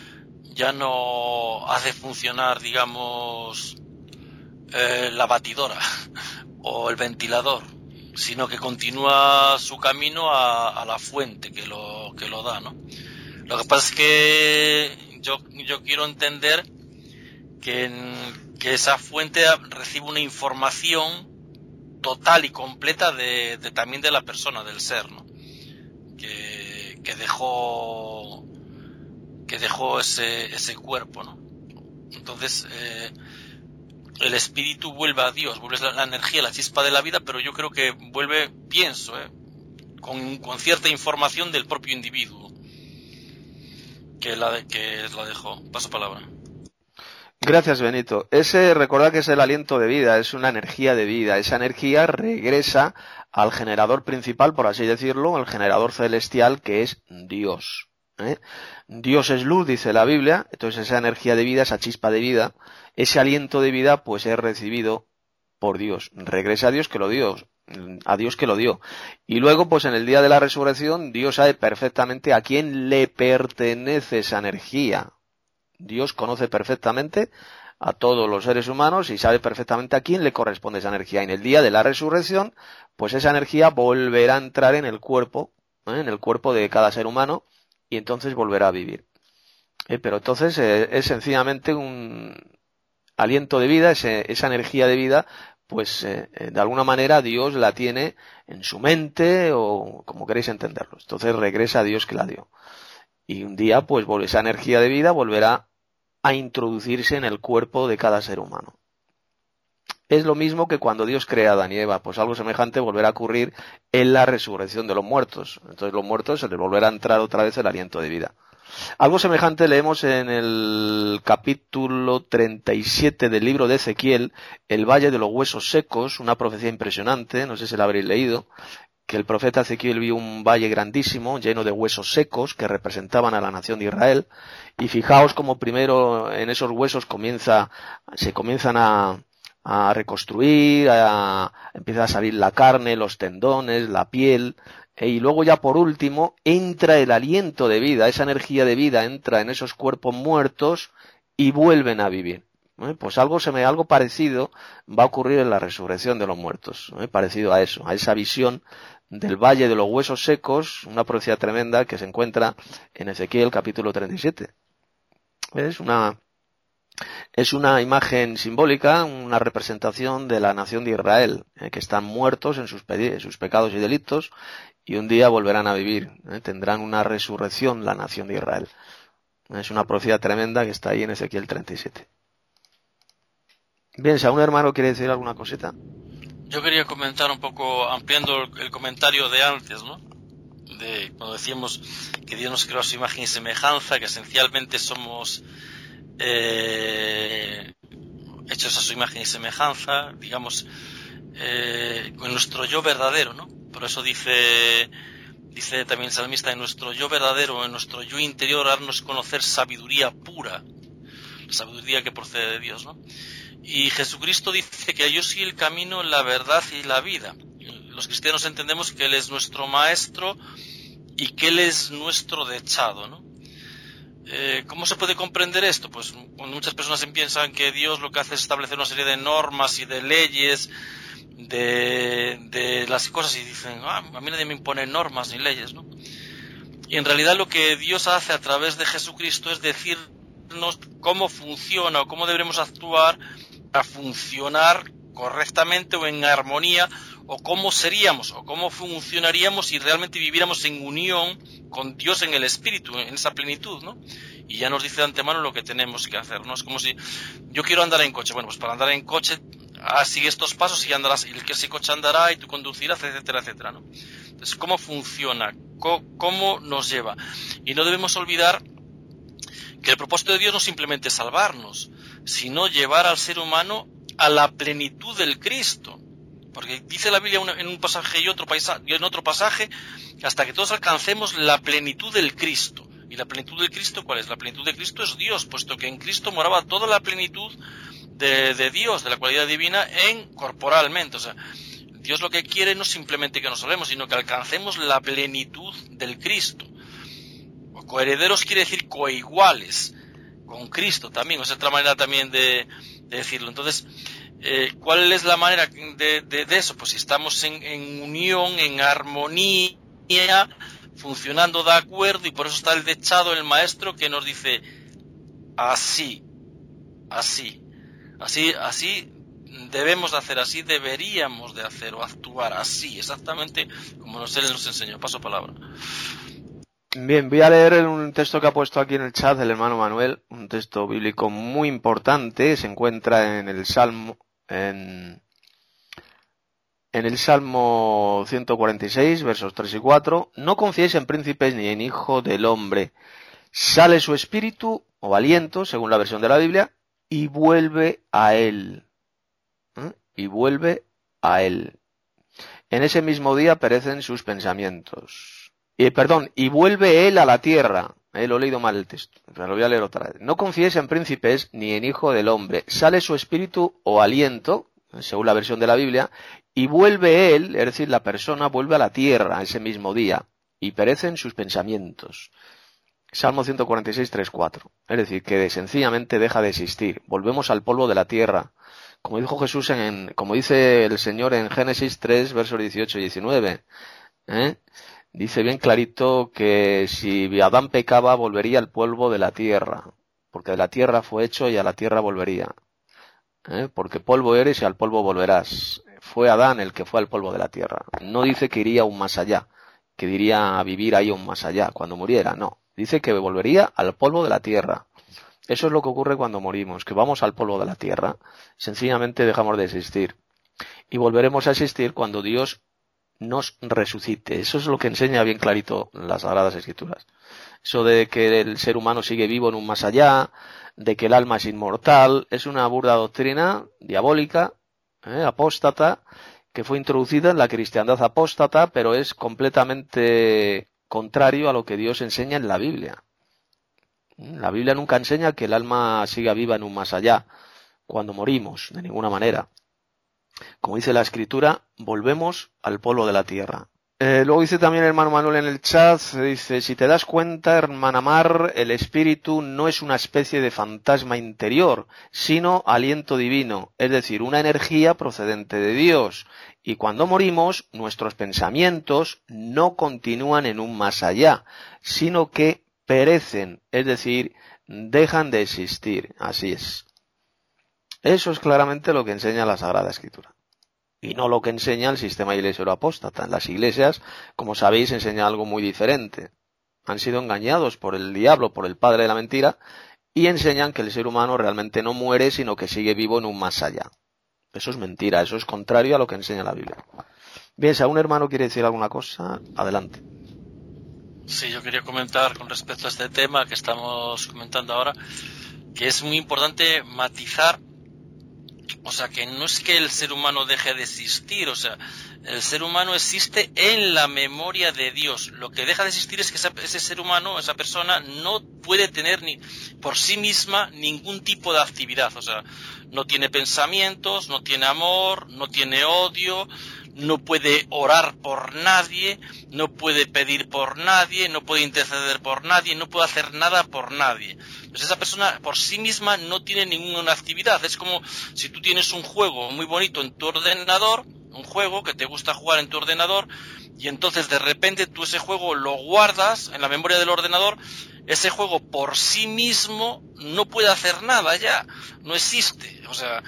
ya no hace funcionar, digamos, eh, la batidora o el ventilador, sino que continúa su camino a, a la fuente que lo, que lo da, ¿no? Lo que pasa es que yo, yo quiero entender que, en, que esa fuente recibe una información total y completa de, de también de la persona, del ser, ¿no? Que, que dejó que dejó ese, ese cuerpo, ¿no? Entonces eh, el espíritu vuelve a Dios, vuelve la, la energía, la chispa de la vida, pero yo creo que vuelve, pienso, ¿eh? con, con cierta información del propio individuo que la, que la dejó. Paso palabra.
Gracias, Benito. Ese, recordad que es el aliento de vida, es una energía de vida. Esa energía regresa al generador principal, por así decirlo, el generador celestial, que es Dios. ¿eh? Dios es luz, dice la Biblia, entonces esa energía de vida, esa chispa de vida, ese aliento de vida, pues es recibido por Dios. Regresa a Dios que lo dio, a Dios que lo dio. Y luego, pues en el día de la resurrección, Dios sabe perfectamente a quién le pertenece esa energía. Dios conoce perfectamente a todos los seres humanos y sabe perfectamente a quién le corresponde esa energía. Y en el día de la resurrección, pues esa energía volverá a entrar en el cuerpo, ¿eh? en el cuerpo de cada ser humano, y entonces volverá a vivir. ¿Eh? Pero entonces eh, es sencillamente un aliento de vida, ese, esa energía de vida, pues eh, de alguna manera Dios la tiene en su mente o como queréis entenderlo. Entonces regresa a Dios que la dio. Y un día, pues esa energía de vida volverá a introducirse en el cuerpo de cada ser humano. Es lo mismo que cuando Dios crea a Adán y Eva, pues algo semejante volverá a ocurrir en la resurrección de los muertos. Entonces los muertos se les volverá a entrar otra vez el aliento de vida. Algo semejante leemos en el capítulo treinta y siete del libro de Ezequiel, el Valle de los Huesos Secos, una profecía impresionante, no sé si la habréis leído, que el profeta Ezequiel vio un valle grandísimo, lleno de huesos secos, que representaban a la nación de Israel, y fijaos como primero en esos huesos comienza, se comienzan a, a reconstruir, a, empieza a salir la carne, los tendones, la piel, y luego ya por último entra el aliento de vida, esa energía de vida entra en esos cuerpos muertos y vuelven a vivir. ¿Eh? Pues algo, se me, algo parecido va a ocurrir en la resurrección de los muertos, ¿eh? parecido a eso, a esa visión del Valle de los Huesos Secos, una profecía tremenda que se encuentra en Ezequiel capítulo treinta y siete. Es una, Es una imagen simbólica, una representación de la nación de Israel, eh, que están muertos en sus, pe- sus pecados y delitos y un día volverán a vivir. Eh, tendrán una resurrección la nación de Israel. Es una profecía tremenda que está ahí en Ezequiel treinta y siete. Bien, si algún hermano quiere decir alguna cosita.
Yo quería comentar un poco, ampliando el, el comentario de antes, ¿no? De cuando decíamos que Dios nos creó a su imagen y semejanza, que esencialmente somos eh, hechos a su imagen y semejanza, digamos, eh, con nuestro yo verdadero, ¿no? Por eso dice, dice también el salmista, en nuestro yo verdadero, en nuestro yo interior, darnos conocer sabiduría pura, la sabiduría que procede de Dios, ¿no? Y Jesucristo dice que yo soy el camino, la verdad y la vida. Los cristianos entendemos que Él es nuestro maestro y que Él es nuestro dechado, ¿no? Eh, ¿Cómo se puede comprender esto? Pues cuando muchas personas piensan que Dios lo que hace es establecer una serie de normas y de leyes de, de las cosas y dicen, ah, a mí nadie me impone normas ni leyes, ¿no? Y en realidad lo que Dios hace a través de Jesucristo es decirnos cómo funciona o cómo debemos actuar para funcionar correctamente o en armonía, o cómo seríamos o cómo funcionaríamos si realmente viviéramos en unión con Dios en el Espíritu, en esa plenitud, ¿no? Y ya nos dice de antemano lo que tenemos que hacer, ¿no? Es como si yo quiero andar en coche, bueno, pues para andar en coche ah, sigue estos pasos y andarás, y el que ese coche andará y tú conducirás, etcétera, etcétera, ¿no? Entonces, ¿cómo funciona? ¿Cómo, cómo nos lleva? Y no debemos olvidar que el propósito de Dios no simplemente es salvarnos, sino llevar al ser humano a la plenitud del Cristo. Porque dice la Biblia en un pasaje y otro pasaje, y en otro pasaje, hasta que todos alcancemos la plenitud del Cristo. ¿Y la plenitud del Cristo cuál es? La plenitud de Cristo es Dios, puesto que en Cristo moraba toda la plenitud de, de Dios, de la cualidad divina, en corporalmente. O sea, Dios lo que quiere no es simplemente que nos salvemos, sino que alcancemos la plenitud del Cristo. Coherederos quiere decir coiguales con Cristo también, o sea, otra manera también de, de decirlo. Entonces, eh, ¿cuál es la manera de, de, de eso? Pues si estamos en, en unión, en armonía, funcionando de acuerdo, y por eso está el dechado, el maestro, que nos dice así, así, así, así debemos de hacer, así deberíamos de hacer o actuar, así, exactamente como nos, él nos enseñó. Paso palabra.
Bien, voy a leer un texto que ha puesto aquí en el chat el hermano Manuel, un texto bíblico muy importante, se encuentra en el Salmo, en, en el Salmo ciento cuarenta y seis, versos tres y cuatro. No confiéis en príncipes ni en hijo del hombre. Sale su espíritu o aliento, según la versión de la Biblia, y vuelve a él. ¿Eh? Y vuelve a él. En ese mismo día perecen sus pensamientos. Eh, perdón, y vuelve él a la tierra. Eh, lo he leído mal el texto, pero lo voy a leer otra vez. No confíes en príncipes ni en hijo del hombre. Sale su espíritu o aliento, según la versión de la Biblia, y vuelve él, es decir, la persona vuelve a la tierra ese mismo día, y perecen sus pensamientos. Salmo ciento cuarenta y seis, tres, cuatro. Es decir, que sencillamente deja de existir. Volvemos al polvo de la tierra. Como dijo Jesús en, como dice el Señor en Génesis tres, versos dieciocho y diecinueve. ¿Eh? Dice bien clarito que si Adán pecaba volvería al polvo de la tierra, porque de la tierra fue hecho y a la tierra volvería. ¿Eh? Porque polvo eres y al polvo volverás. Fue Adán el que fue al polvo de la tierra. No dice que iría aún más allá, que diría a vivir ahí aún más allá cuando muriera, no. Dice que volvería al polvo de la tierra. Eso es lo que ocurre cuando morimos, que vamos al polvo de la tierra, sencillamente dejamos de existir. Y volveremos a existir cuando Dios nos resucite. Eso es lo que enseña bien clarito las Sagradas Escrituras. Eso de que el ser humano sigue vivo en un más allá, de que el alma es inmortal, es una burda doctrina diabólica, ¿eh? apóstata, que fue introducida en la cristiandad apóstata, pero es completamente contrario a lo que Dios enseña en la Biblia. La Biblia nunca enseña que el alma siga viva en un más allá, cuando morimos, de ninguna manera. Como dice la Escritura, volvemos al polvo de la tierra. Eh, luego dice también el hermano Manuel en el chat, dice, si te das cuenta, hermana Mar, el espíritu no es una especie de fantasma interior, sino aliento divino, es decir, una energía procedente de Dios. Y cuando morimos, nuestros pensamientos no continúan en un más allá, sino que perecen, es decir, dejan de existir. Así es. Eso es claramente lo que enseña la Sagrada Escritura. Y no lo que enseña el sistema iglesiero apóstata. En las iglesias, como sabéis, enseña algo muy diferente. Han sido engañados por el diablo, por el padre de la mentira, y enseñan que el ser humano realmente no muere, sino que sigue vivo en un más allá. Eso es mentira, eso es contrario a lo que enseña la Biblia. Bien, si algún hermano quiere decir alguna cosa, adelante.
Sí, yo quería comentar con respecto a este tema que estamos comentando ahora, que es muy importante matizar, o sea, que no es que el ser humano deje de existir, o sea, el ser humano existe en la memoria de Dios. Lo que deja de existir es que esa, ese ser humano, esa persona, no puede tener ni por sí misma ningún tipo de actividad, o sea, no tiene pensamientos, no tiene amor, no tiene odio, no puede orar por nadie, no puede pedir por nadie, no puede interceder por nadie, no puede hacer nada por nadie. Pues esa persona por sí misma no tiene ninguna actividad. Es como si tú tienes un juego muy bonito en tu ordenador, un juego que te gusta jugar en tu ordenador, y entonces de repente tú ese juego lo guardas en la memoria del ordenador. Ese juego por sí mismo no puede hacer nada ya, no existe, o sea,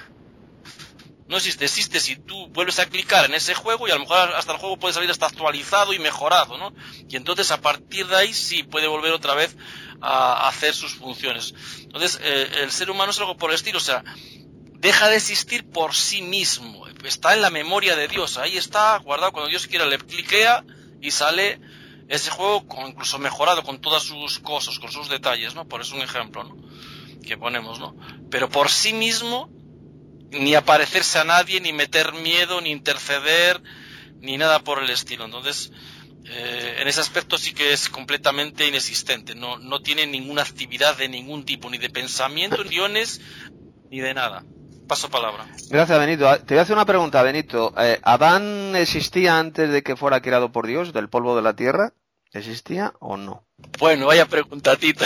no existe, existe si tú vuelves a clicar en ese juego y a lo mejor hasta el juego puede salir hasta actualizado y mejorado, ¿no? Y entonces a partir de ahí sí puede volver otra vez a hacer sus funciones. Entonces eh, el ser humano es algo por el estilo, o sea, deja de existir por sí mismo, está en la memoria de Dios, ahí está guardado, cuando Dios quiera le cliquea y sale ese juego con, incluso mejorado con todas sus cosas, con sus detalles, ¿no? Por eso un ejemplo, ¿no? Que ponemos, ¿no? Pero por sí mismo, ni aparecerse a nadie, ni meter miedo, ni interceder, ni nada por el estilo. Entonces, eh, en ese aspecto sí que es completamente inexistente, no, no tiene ninguna actividad de ningún tipo, ni de pensamiento, ni guiones, ni de nada. Paso palabra.
Gracias, Benito. Te voy a hacer una pregunta, Benito. Eh, ¿Adán existía antes de que fuera creado por Dios, del polvo de la tierra? ¿Existía o no?
Bueno, vaya preguntatita.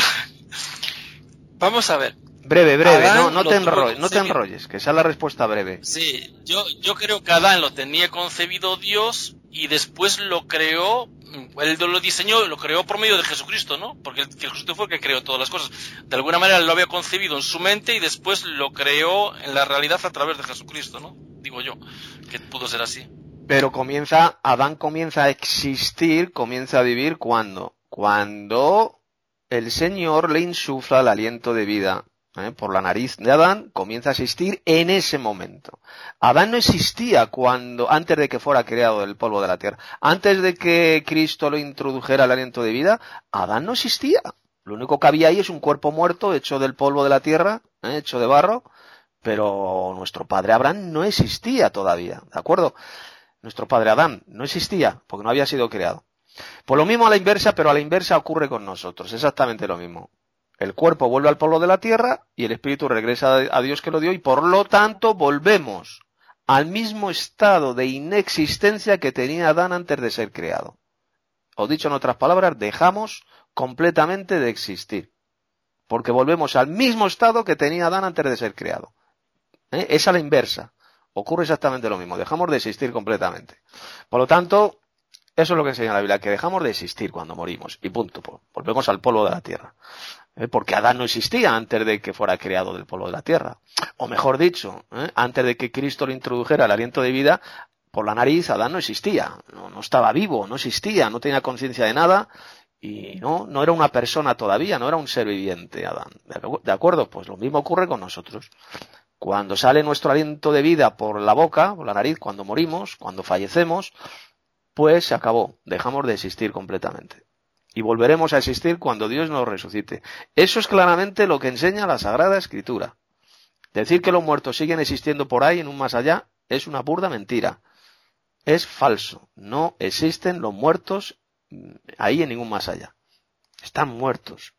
Vamos a ver.
Breve, breve,
Adán
no, no
lo
te
tuvo
enrolles, no te
concebido.
enrolles, que sea la respuesta breve.
Sí, yo, yo creo que Adán lo tenía concebido Dios y después lo creó, él lo diseñó, lo creó por medio de Jesucristo, ¿no? Porque el, Jesucristo fue el que creó todas las cosas. De alguna manera lo había concebido en su mente y después lo creó en la realidad a través de Jesucristo, ¿no? Digo yo, que pudo ser así.
Pero comienza, Adán comienza a existir, comienza a vivir, ¿cuándo? Cuando el Señor le insufla el aliento de vida. ¿Eh? Por la nariz de Adán, comienza a existir en ese momento. Adán no existía cuando, antes de que fuera creado del polvo de la tierra. Antes de que Cristo lo introdujera el aliento de vida, Adán no existía. Lo único que había ahí es un cuerpo muerto hecho del polvo de la tierra, ¿eh? Hecho de barro, pero nuestro padre Abraham no existía todavía, ¿de acuerdo? Nuestro padre Adán no existía porque no había sido creado. Por lo mismo a la inversa, pero a la inversa ocurre con nosotros, exactamente lo mismo. El cuerpo vuelve al polvo de la tierra y el espíritu regresa a Dios que lo dio y por lo tanto volvemos al mismo estado de inexistencia que tenía Adán antes de ser creado. O dicho en otras palabras, dejamos completamente de existir. Porque volvemos al mismo estado que tenía Adán antes de ser creado. ¿Eh? Es a la inversa. Ocurre exactamente lo mismo. Dejamos de existir completamente. Por lo tanto, eso es lo que enseña la Biblia, que dejamos de existir cuando morimos. Y punto. Volvemos al polvo de la tierra. ¿Eh? Porque Adán no existía antes de que fuera creado del polvo de la tierra. O mejor dicho, ¿eh? antes de que Cristo le introdujera el aliento de vida, por la nariz Adán no existía. No, no estaba vivo, no existía, no tenía conciencia de nada. Y no, no era una persona todavía, no era un ser viviente, Adán. ¿De acuerdo? Pues lo mismo ocurre con nosotros. Cuando sale nuestro aliento de vida por la boca, por la nariz, cuando morimos, cuando fallecemos, pues se acabó. Dejamos de existir completamente. Y volveremos a existir cuando Dios nos resucite. Eso es claramente lo que enseña la Sagrada Escritura. Decir que los muertos siguen existiendo por ahí en un más allá es una burda mentira. Es falso. No existen los muertos ahí en ningún más allá. Están muertos.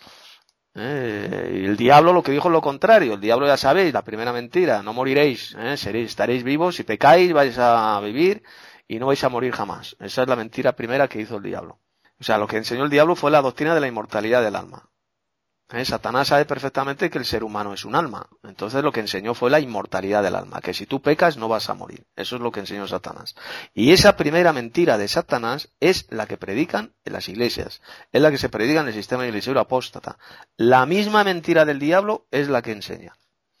Eh, y el diablo lo que dijo es lo contrario. El diablo, ya sabéis, la primera mentira, no moriréis, eh, seréis, estaréis vivos, si pecáis vais a vivir y no vais a morir jamás. Esa es la mentira primera que hizo el diablo. O sea, lo que enseñó el diablo fue la doctrina de la inmortalidad del alma. ¿Eh? Satanás sabe perfectamente que el ser humano es un alma. Entonces lo que enseñó fue la inmortalidad del alma, que si tú pecas no vas a morir. Eso es lo que enseñó Satanás. Y esa primera mentira de Satanás es la que predican en las iglesias. Es la que se predica en el sistema iglesiero apóstata. La misma mentira del diablo es la que enseña.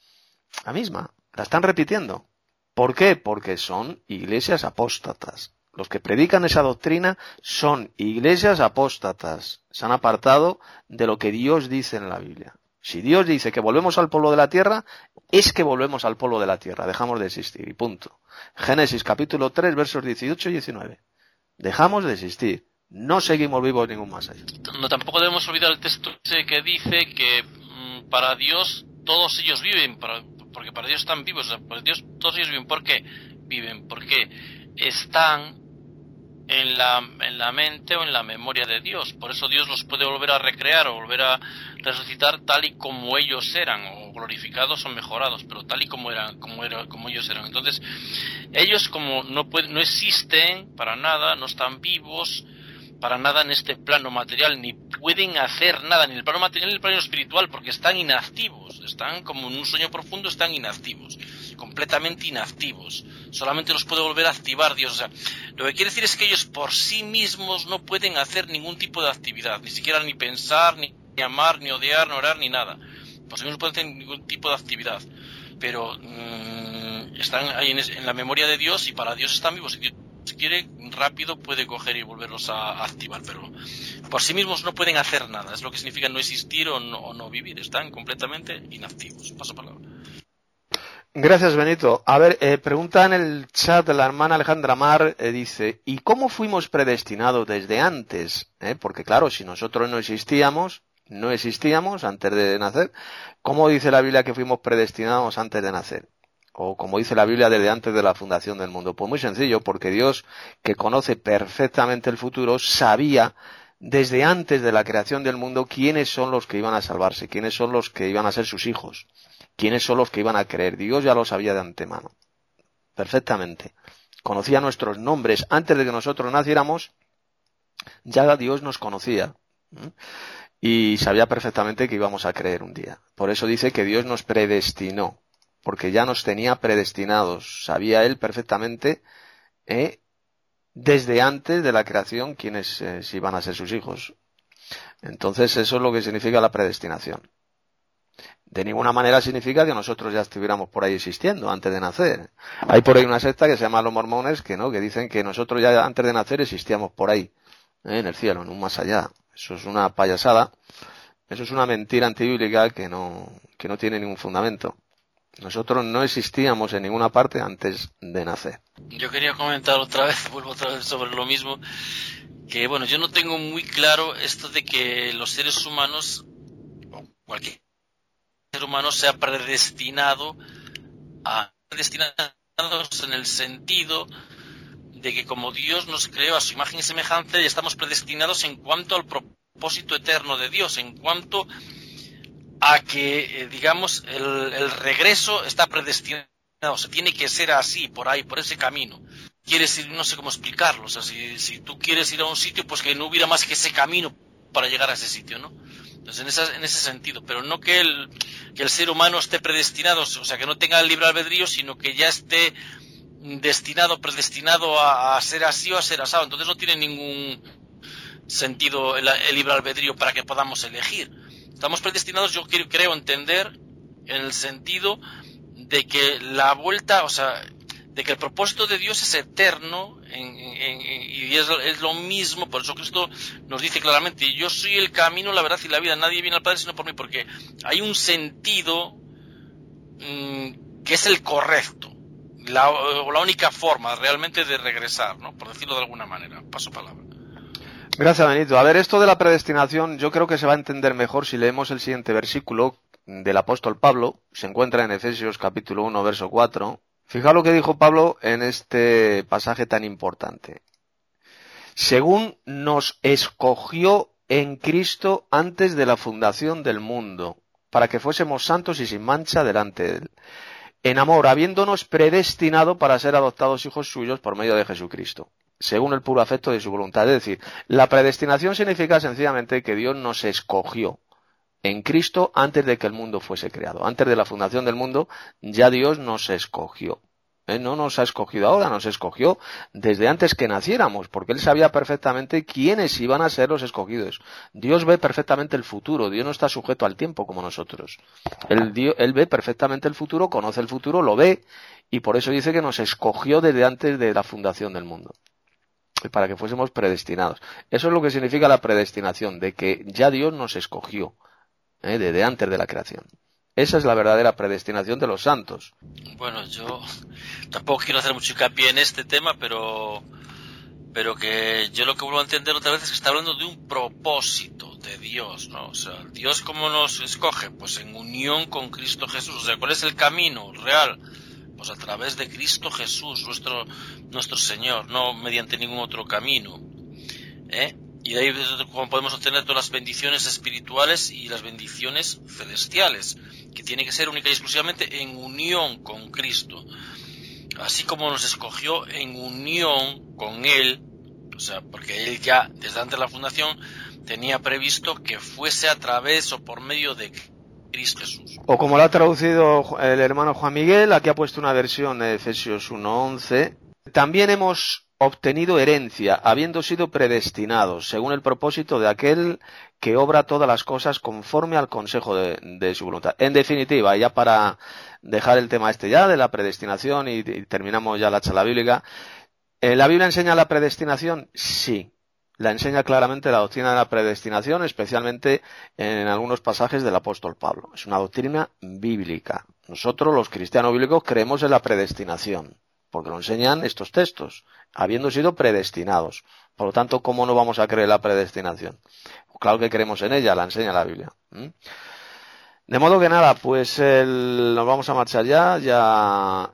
La misma, la están repitiendo. ¿Por qué? Porque son iglesias apóstatas. Los que predican esa doctrina son iglesias apóstatas. Se han apartado de lo que Dios dice en la Biblia. Si Dios dice que volvemos al polvo de la tierra, es que volvemos al polvo de la tierra. Dejamos de existir y punto. Génesis capítulo tres, versos dieciocho y diecinueve. Dejamos de existir. No seguimos vivos ningún más allá.
No, tampoco debemos olvidar el texto que dice que mmm, para Dios todos ellos viven, para, porque para Dios están vivos. O sea, para Dios todos ellos viven. ¿Por qué viven? Porque están en la, en la mente o en la memoria de Dios. Por eso Dios los puede volver a recrear o volver a resucitar tal y como ellos eran, o glorificados o mejorados, pero tal y como eran, como era, como ellos eran. Entonces, ellos como no pueden, no existen para nada, no están vivos para nada en este plano material, ni pueden hacer nada, ni en el plano material ni en el plano espiritual, porque están inactivos, están como en un sueño profundo, están inactivos, completamente inactivos. Solamente los puede volver a activar Dios. O sea, lo que quiere decir es que ellos por sí mismos no pueden hacer ningún tipo de actividad, ni siquiera ni pensar, ni amar, ni odiar, ni orar, ni nada. Por sí mismos no pueden hacer ningún tipo de actividad, pero mmm, están ahí en, en la memoria de Dios, y para Dios están vivos. Y Dios, si quiere, rápido puede coger y volverlos a activar, pero por sí mismos no pueden hacer nada. Es lo que significa no existir o no, o no vivir. Están completamente inactivos. Paso palabra.
Gracias, Benito. A ver, eh, pregunta en el chat la hermana Alejandra Mar, eh, dice, ¿y cómo fuimos predestinados desde antes? Eh, porque claro, si nosotros no existíamos, no existíamos antes de nacer, ¿cómo dice la Biblia que fuimos predestinados antes de nacer? O como dice la Biblia, desde antes de la fundación del mundo. Pues muy sencillo, porque Dios, que conoce perfectamente el futuro, sabía desde antes de la creación del mundo quiénes son los que iban a salvarse, quiénes son los que iban a ser sus hijos, quiénes son los que iban a creer. Dios ya lo sabía de antemano, perfectamente. Conocía nuestros nombres antes de que nosotros naciéramos, ya Dios nos conocía. ¿Mm? Y sabía perfectamente que íbamos a creer un día. Por eso dice que Dios nos predestinó, porque ya nos tenía predestinados. Sabía Él perfectamente, eh, desde antes de la creación, quiénes eh, iban a ser sus hijos. Entonces eso es lo que significa la predestinación. De ninguna manera significa que nosotros ya estuviéramos por ahí existiendo antes de nacer. Hay por ahí una secta que se llama los mormones, que no, que dicen que nosotros ya antes de nacer existíamos por ahí, eh, en el cielo, en un más allá. Eso es una payasada. Eso es una mentira antibíblica que no, que no tiene ningún fundamento. Nosotros no existíamos en ninguna parte antes de nacer.
Yo quería comentar otra vez, vuelvo otra vez sobre lo mismo, que bueno, yo no tengo muy claro esto de que los seres humanos, o cualquier ser humano, sea predestinado a predestinados en el sentido de que como Dios nos creó a su imagen y semejanza, ya estamos predestinados en cuanto al propósito eterno de Dios, en cuanto a que, eh, digamos, el, el regreso está predestinado, o sea, tiene que ser así, por ahí, por ese camino. Quieres ir, no sé cómo explicarlo, o sea, si, si tú quieres ir a un sitio, pues que no hubiera más que ese camino para llegar a ese sitio, ¿no? Entonces, en, esa, en ese sentido, pero no que el, que el ser humano esté predestinado, o sea, que no tenga el libre albedrío, sino que ya esté destinado, predestinado a, a ser así o a ser asado. Entonces no tiene ningún sentido el, el libre albedrío para que podamos elegir. Estamos predestinados, yo creo entender, en el sentido de que la vuelta, o sea, de que el propósito de Dios es eterno en, en, en, y es, es lo mismo. Por eso Cristo nos dice claramente, yo soy el camino, la verdad y la vida, nadie viene al Padre sino por mí, porque hay un sentido mmm, que es el correcto, la, la única forma realmente de regresar, ¿no? Por decirlo de alguna manera. Paso palabra.
Gracias, Benito. A ver, esto de la predestinación yo creo que se va a entender mejor si leemos el siguiente versículo del apóstol Pablo. Se encuentra en Efesios capítulo uno, verso cuatro. Fijaos lo que dijo Pablo en este pasaje tan importante. Según nos escogió en Cristo antes de la fundación del mundo, para que fuésemos santos y sin mancha delante de Él, en amor, habiéndonos predestinado para ser adoptados hijos suyos por medio de Jesucristo, según el puro afecto de su voluntad. Es decir, la predestinación significa sencillamente que Dios nos escogió en Cristo antes de que el mundo fuese creado. Antes de la fundación del mundo, ya Dios nos escogió. Él no nos ha escogido ahora, nos escogió desde antes que naciéramos, porque Él sabía perfectamente quiénes iban a ser los escogidos. Dios ve perfectamente el futuro, Dios no está sujeto al tiempo como nosotros. Él, Dios, él ve perfectamente el futuro, conoce el futuro, lo ve, y por eso dice que nos escogió desde antes de la fundación del mundo, para que fuésemos predestinados. Eso es lo que significa la predestinación, de que ya Dios nos escogió, ¿eh? desde antes de la creación. Esa es la verdadera predestinación de los santos.
Bueno, yo tampoco quiero hacer mucho hincapié en este tema, pero pero que yo lo que vuelvo a entender otra vez es que está hablando de un propósito de Dios, ¿no? O sea, Dios cómo nos escoge, pues en unión con Cristo Jesús. O sea, ¿cuál es el camino real? Pues a través de Cristo Jesús, nuestro nuestro Señor, no mediante ningún otro camino, ¿eh? Y de ahí es como podemos obtener todas las bendiciones espirituales y las bendiciones celestiales, que tiene que ser única y exclusivamente en unión con Cristo. Así como nos escogió en unión con Él, o sea, porque Él ya desde antes de la fundación tenía previsto que fuese a través o por medio de Cristo Jesús.
O como lo ha traducido el hermano Juan Miguel, aquí ha puesto una versión de Efesios uno once. También hemos obtenido herencia, habiendo sido predestinados, según el propósito de aquel que obra todas las cosas conforme al consejo de, de su voluntad. En definitiva, ya para dejar el tema este ya de la predestinación y, y terminamos ya la charla bíblica, ¿eh, ¿la Biblia enseña la predestinación? Sí, la enseña claramente la doctrina de la predestinación, especialmente en algunos pasajes del apóstol Pablo. Es una doctrina bíblica. Nosotros, los cristianos bíblicos, creemos en la predestinación, porque lo enseñan estos textos, habiendo sido predestinados. Por lo tanto, ¿cómo no vamos a creer la predestinación? Claro que creemos en ella, la enseña la Biblia. ¿Mm? De modo que nada, pues el, nos vamos a marchar ya, ya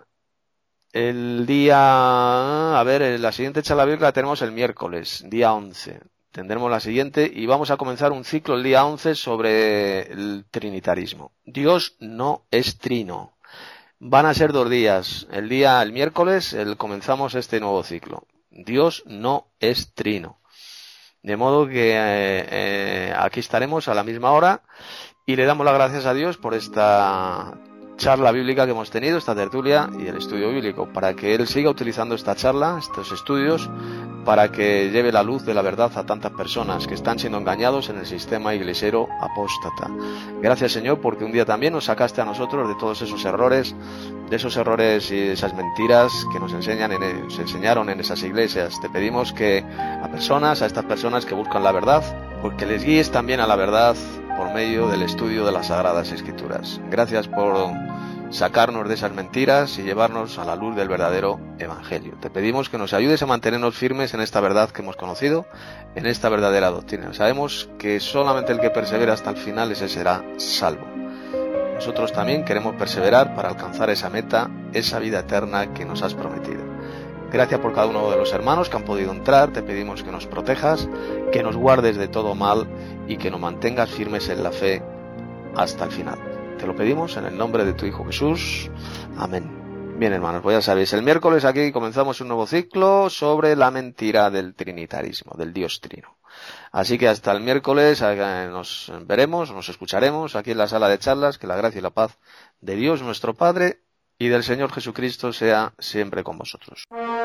el día, a ver, la siguiente charla bíblica la tenemos el miércoles, día once. Tendremos la siguiente y vamos a comenzar un ciclo el día once sobre el trinitarismo. Dios no es trino. Van a ser dos días. El día, el miércoles, el, comenzamos este nuevo ciclo. Dios no es trino. De modo que eh, eh, aquí estaremos a la misma hora y le damos las gracias a Dios por esta charla bíblica que hemos tenido, esta tertulia y el estudio bíblico, para que Él siga utilizando esta charla, estos estudios, para que lleve la luz de la verdad a tantas personas que están siendo engañados en el sistema iglesiero apóstata. Gracias, Señor, porque un día también nos sacaste a nosotros de todos esos errores, de esos errores y esas mentiras que nos enseñan en, nos enseñaron en esas iglesias. Te pedimos que a personas, a estas personas que buscan la verdad, porque les guíes también a la verdad por medio del estudio de las Sagradas Escrituras. Gracias por sacarnos de esas mentiras y llevarnos a la luz del verdadero Evangelio. Te pedimos que nos ayudes a mantenernos firmes en esta verdad que hemos conocido, en esta verdadera doctrina. Sabemos que solamente el que persevera hasta el final, ese será salvo. Nosotros también queremos perseverar para alcanzar esa meta, esa vida eterna que nos has prometido. Gracias por cada uno de los hermanos que han podido entrar. Te pedimos que nos protejas, que nos guardes de todo mal y que nos mantengas firmes en la fe hasta el final. Te lo pedimos en el nombre de tu Hijo Jesús. Amén. Bien, hermanos, pues ya sabéis, el miércoles aquí comenzamos un nuevo ciclo sobre la mentira del trinitarismo, del Dios trino. Así que hasta el miércoles nos veremos, nos escucharemos aquí en la sala de charlas. Que la gracia y la paz de Dios nuestro Padre y del Señor Jesucristo sea siempre con vosotros.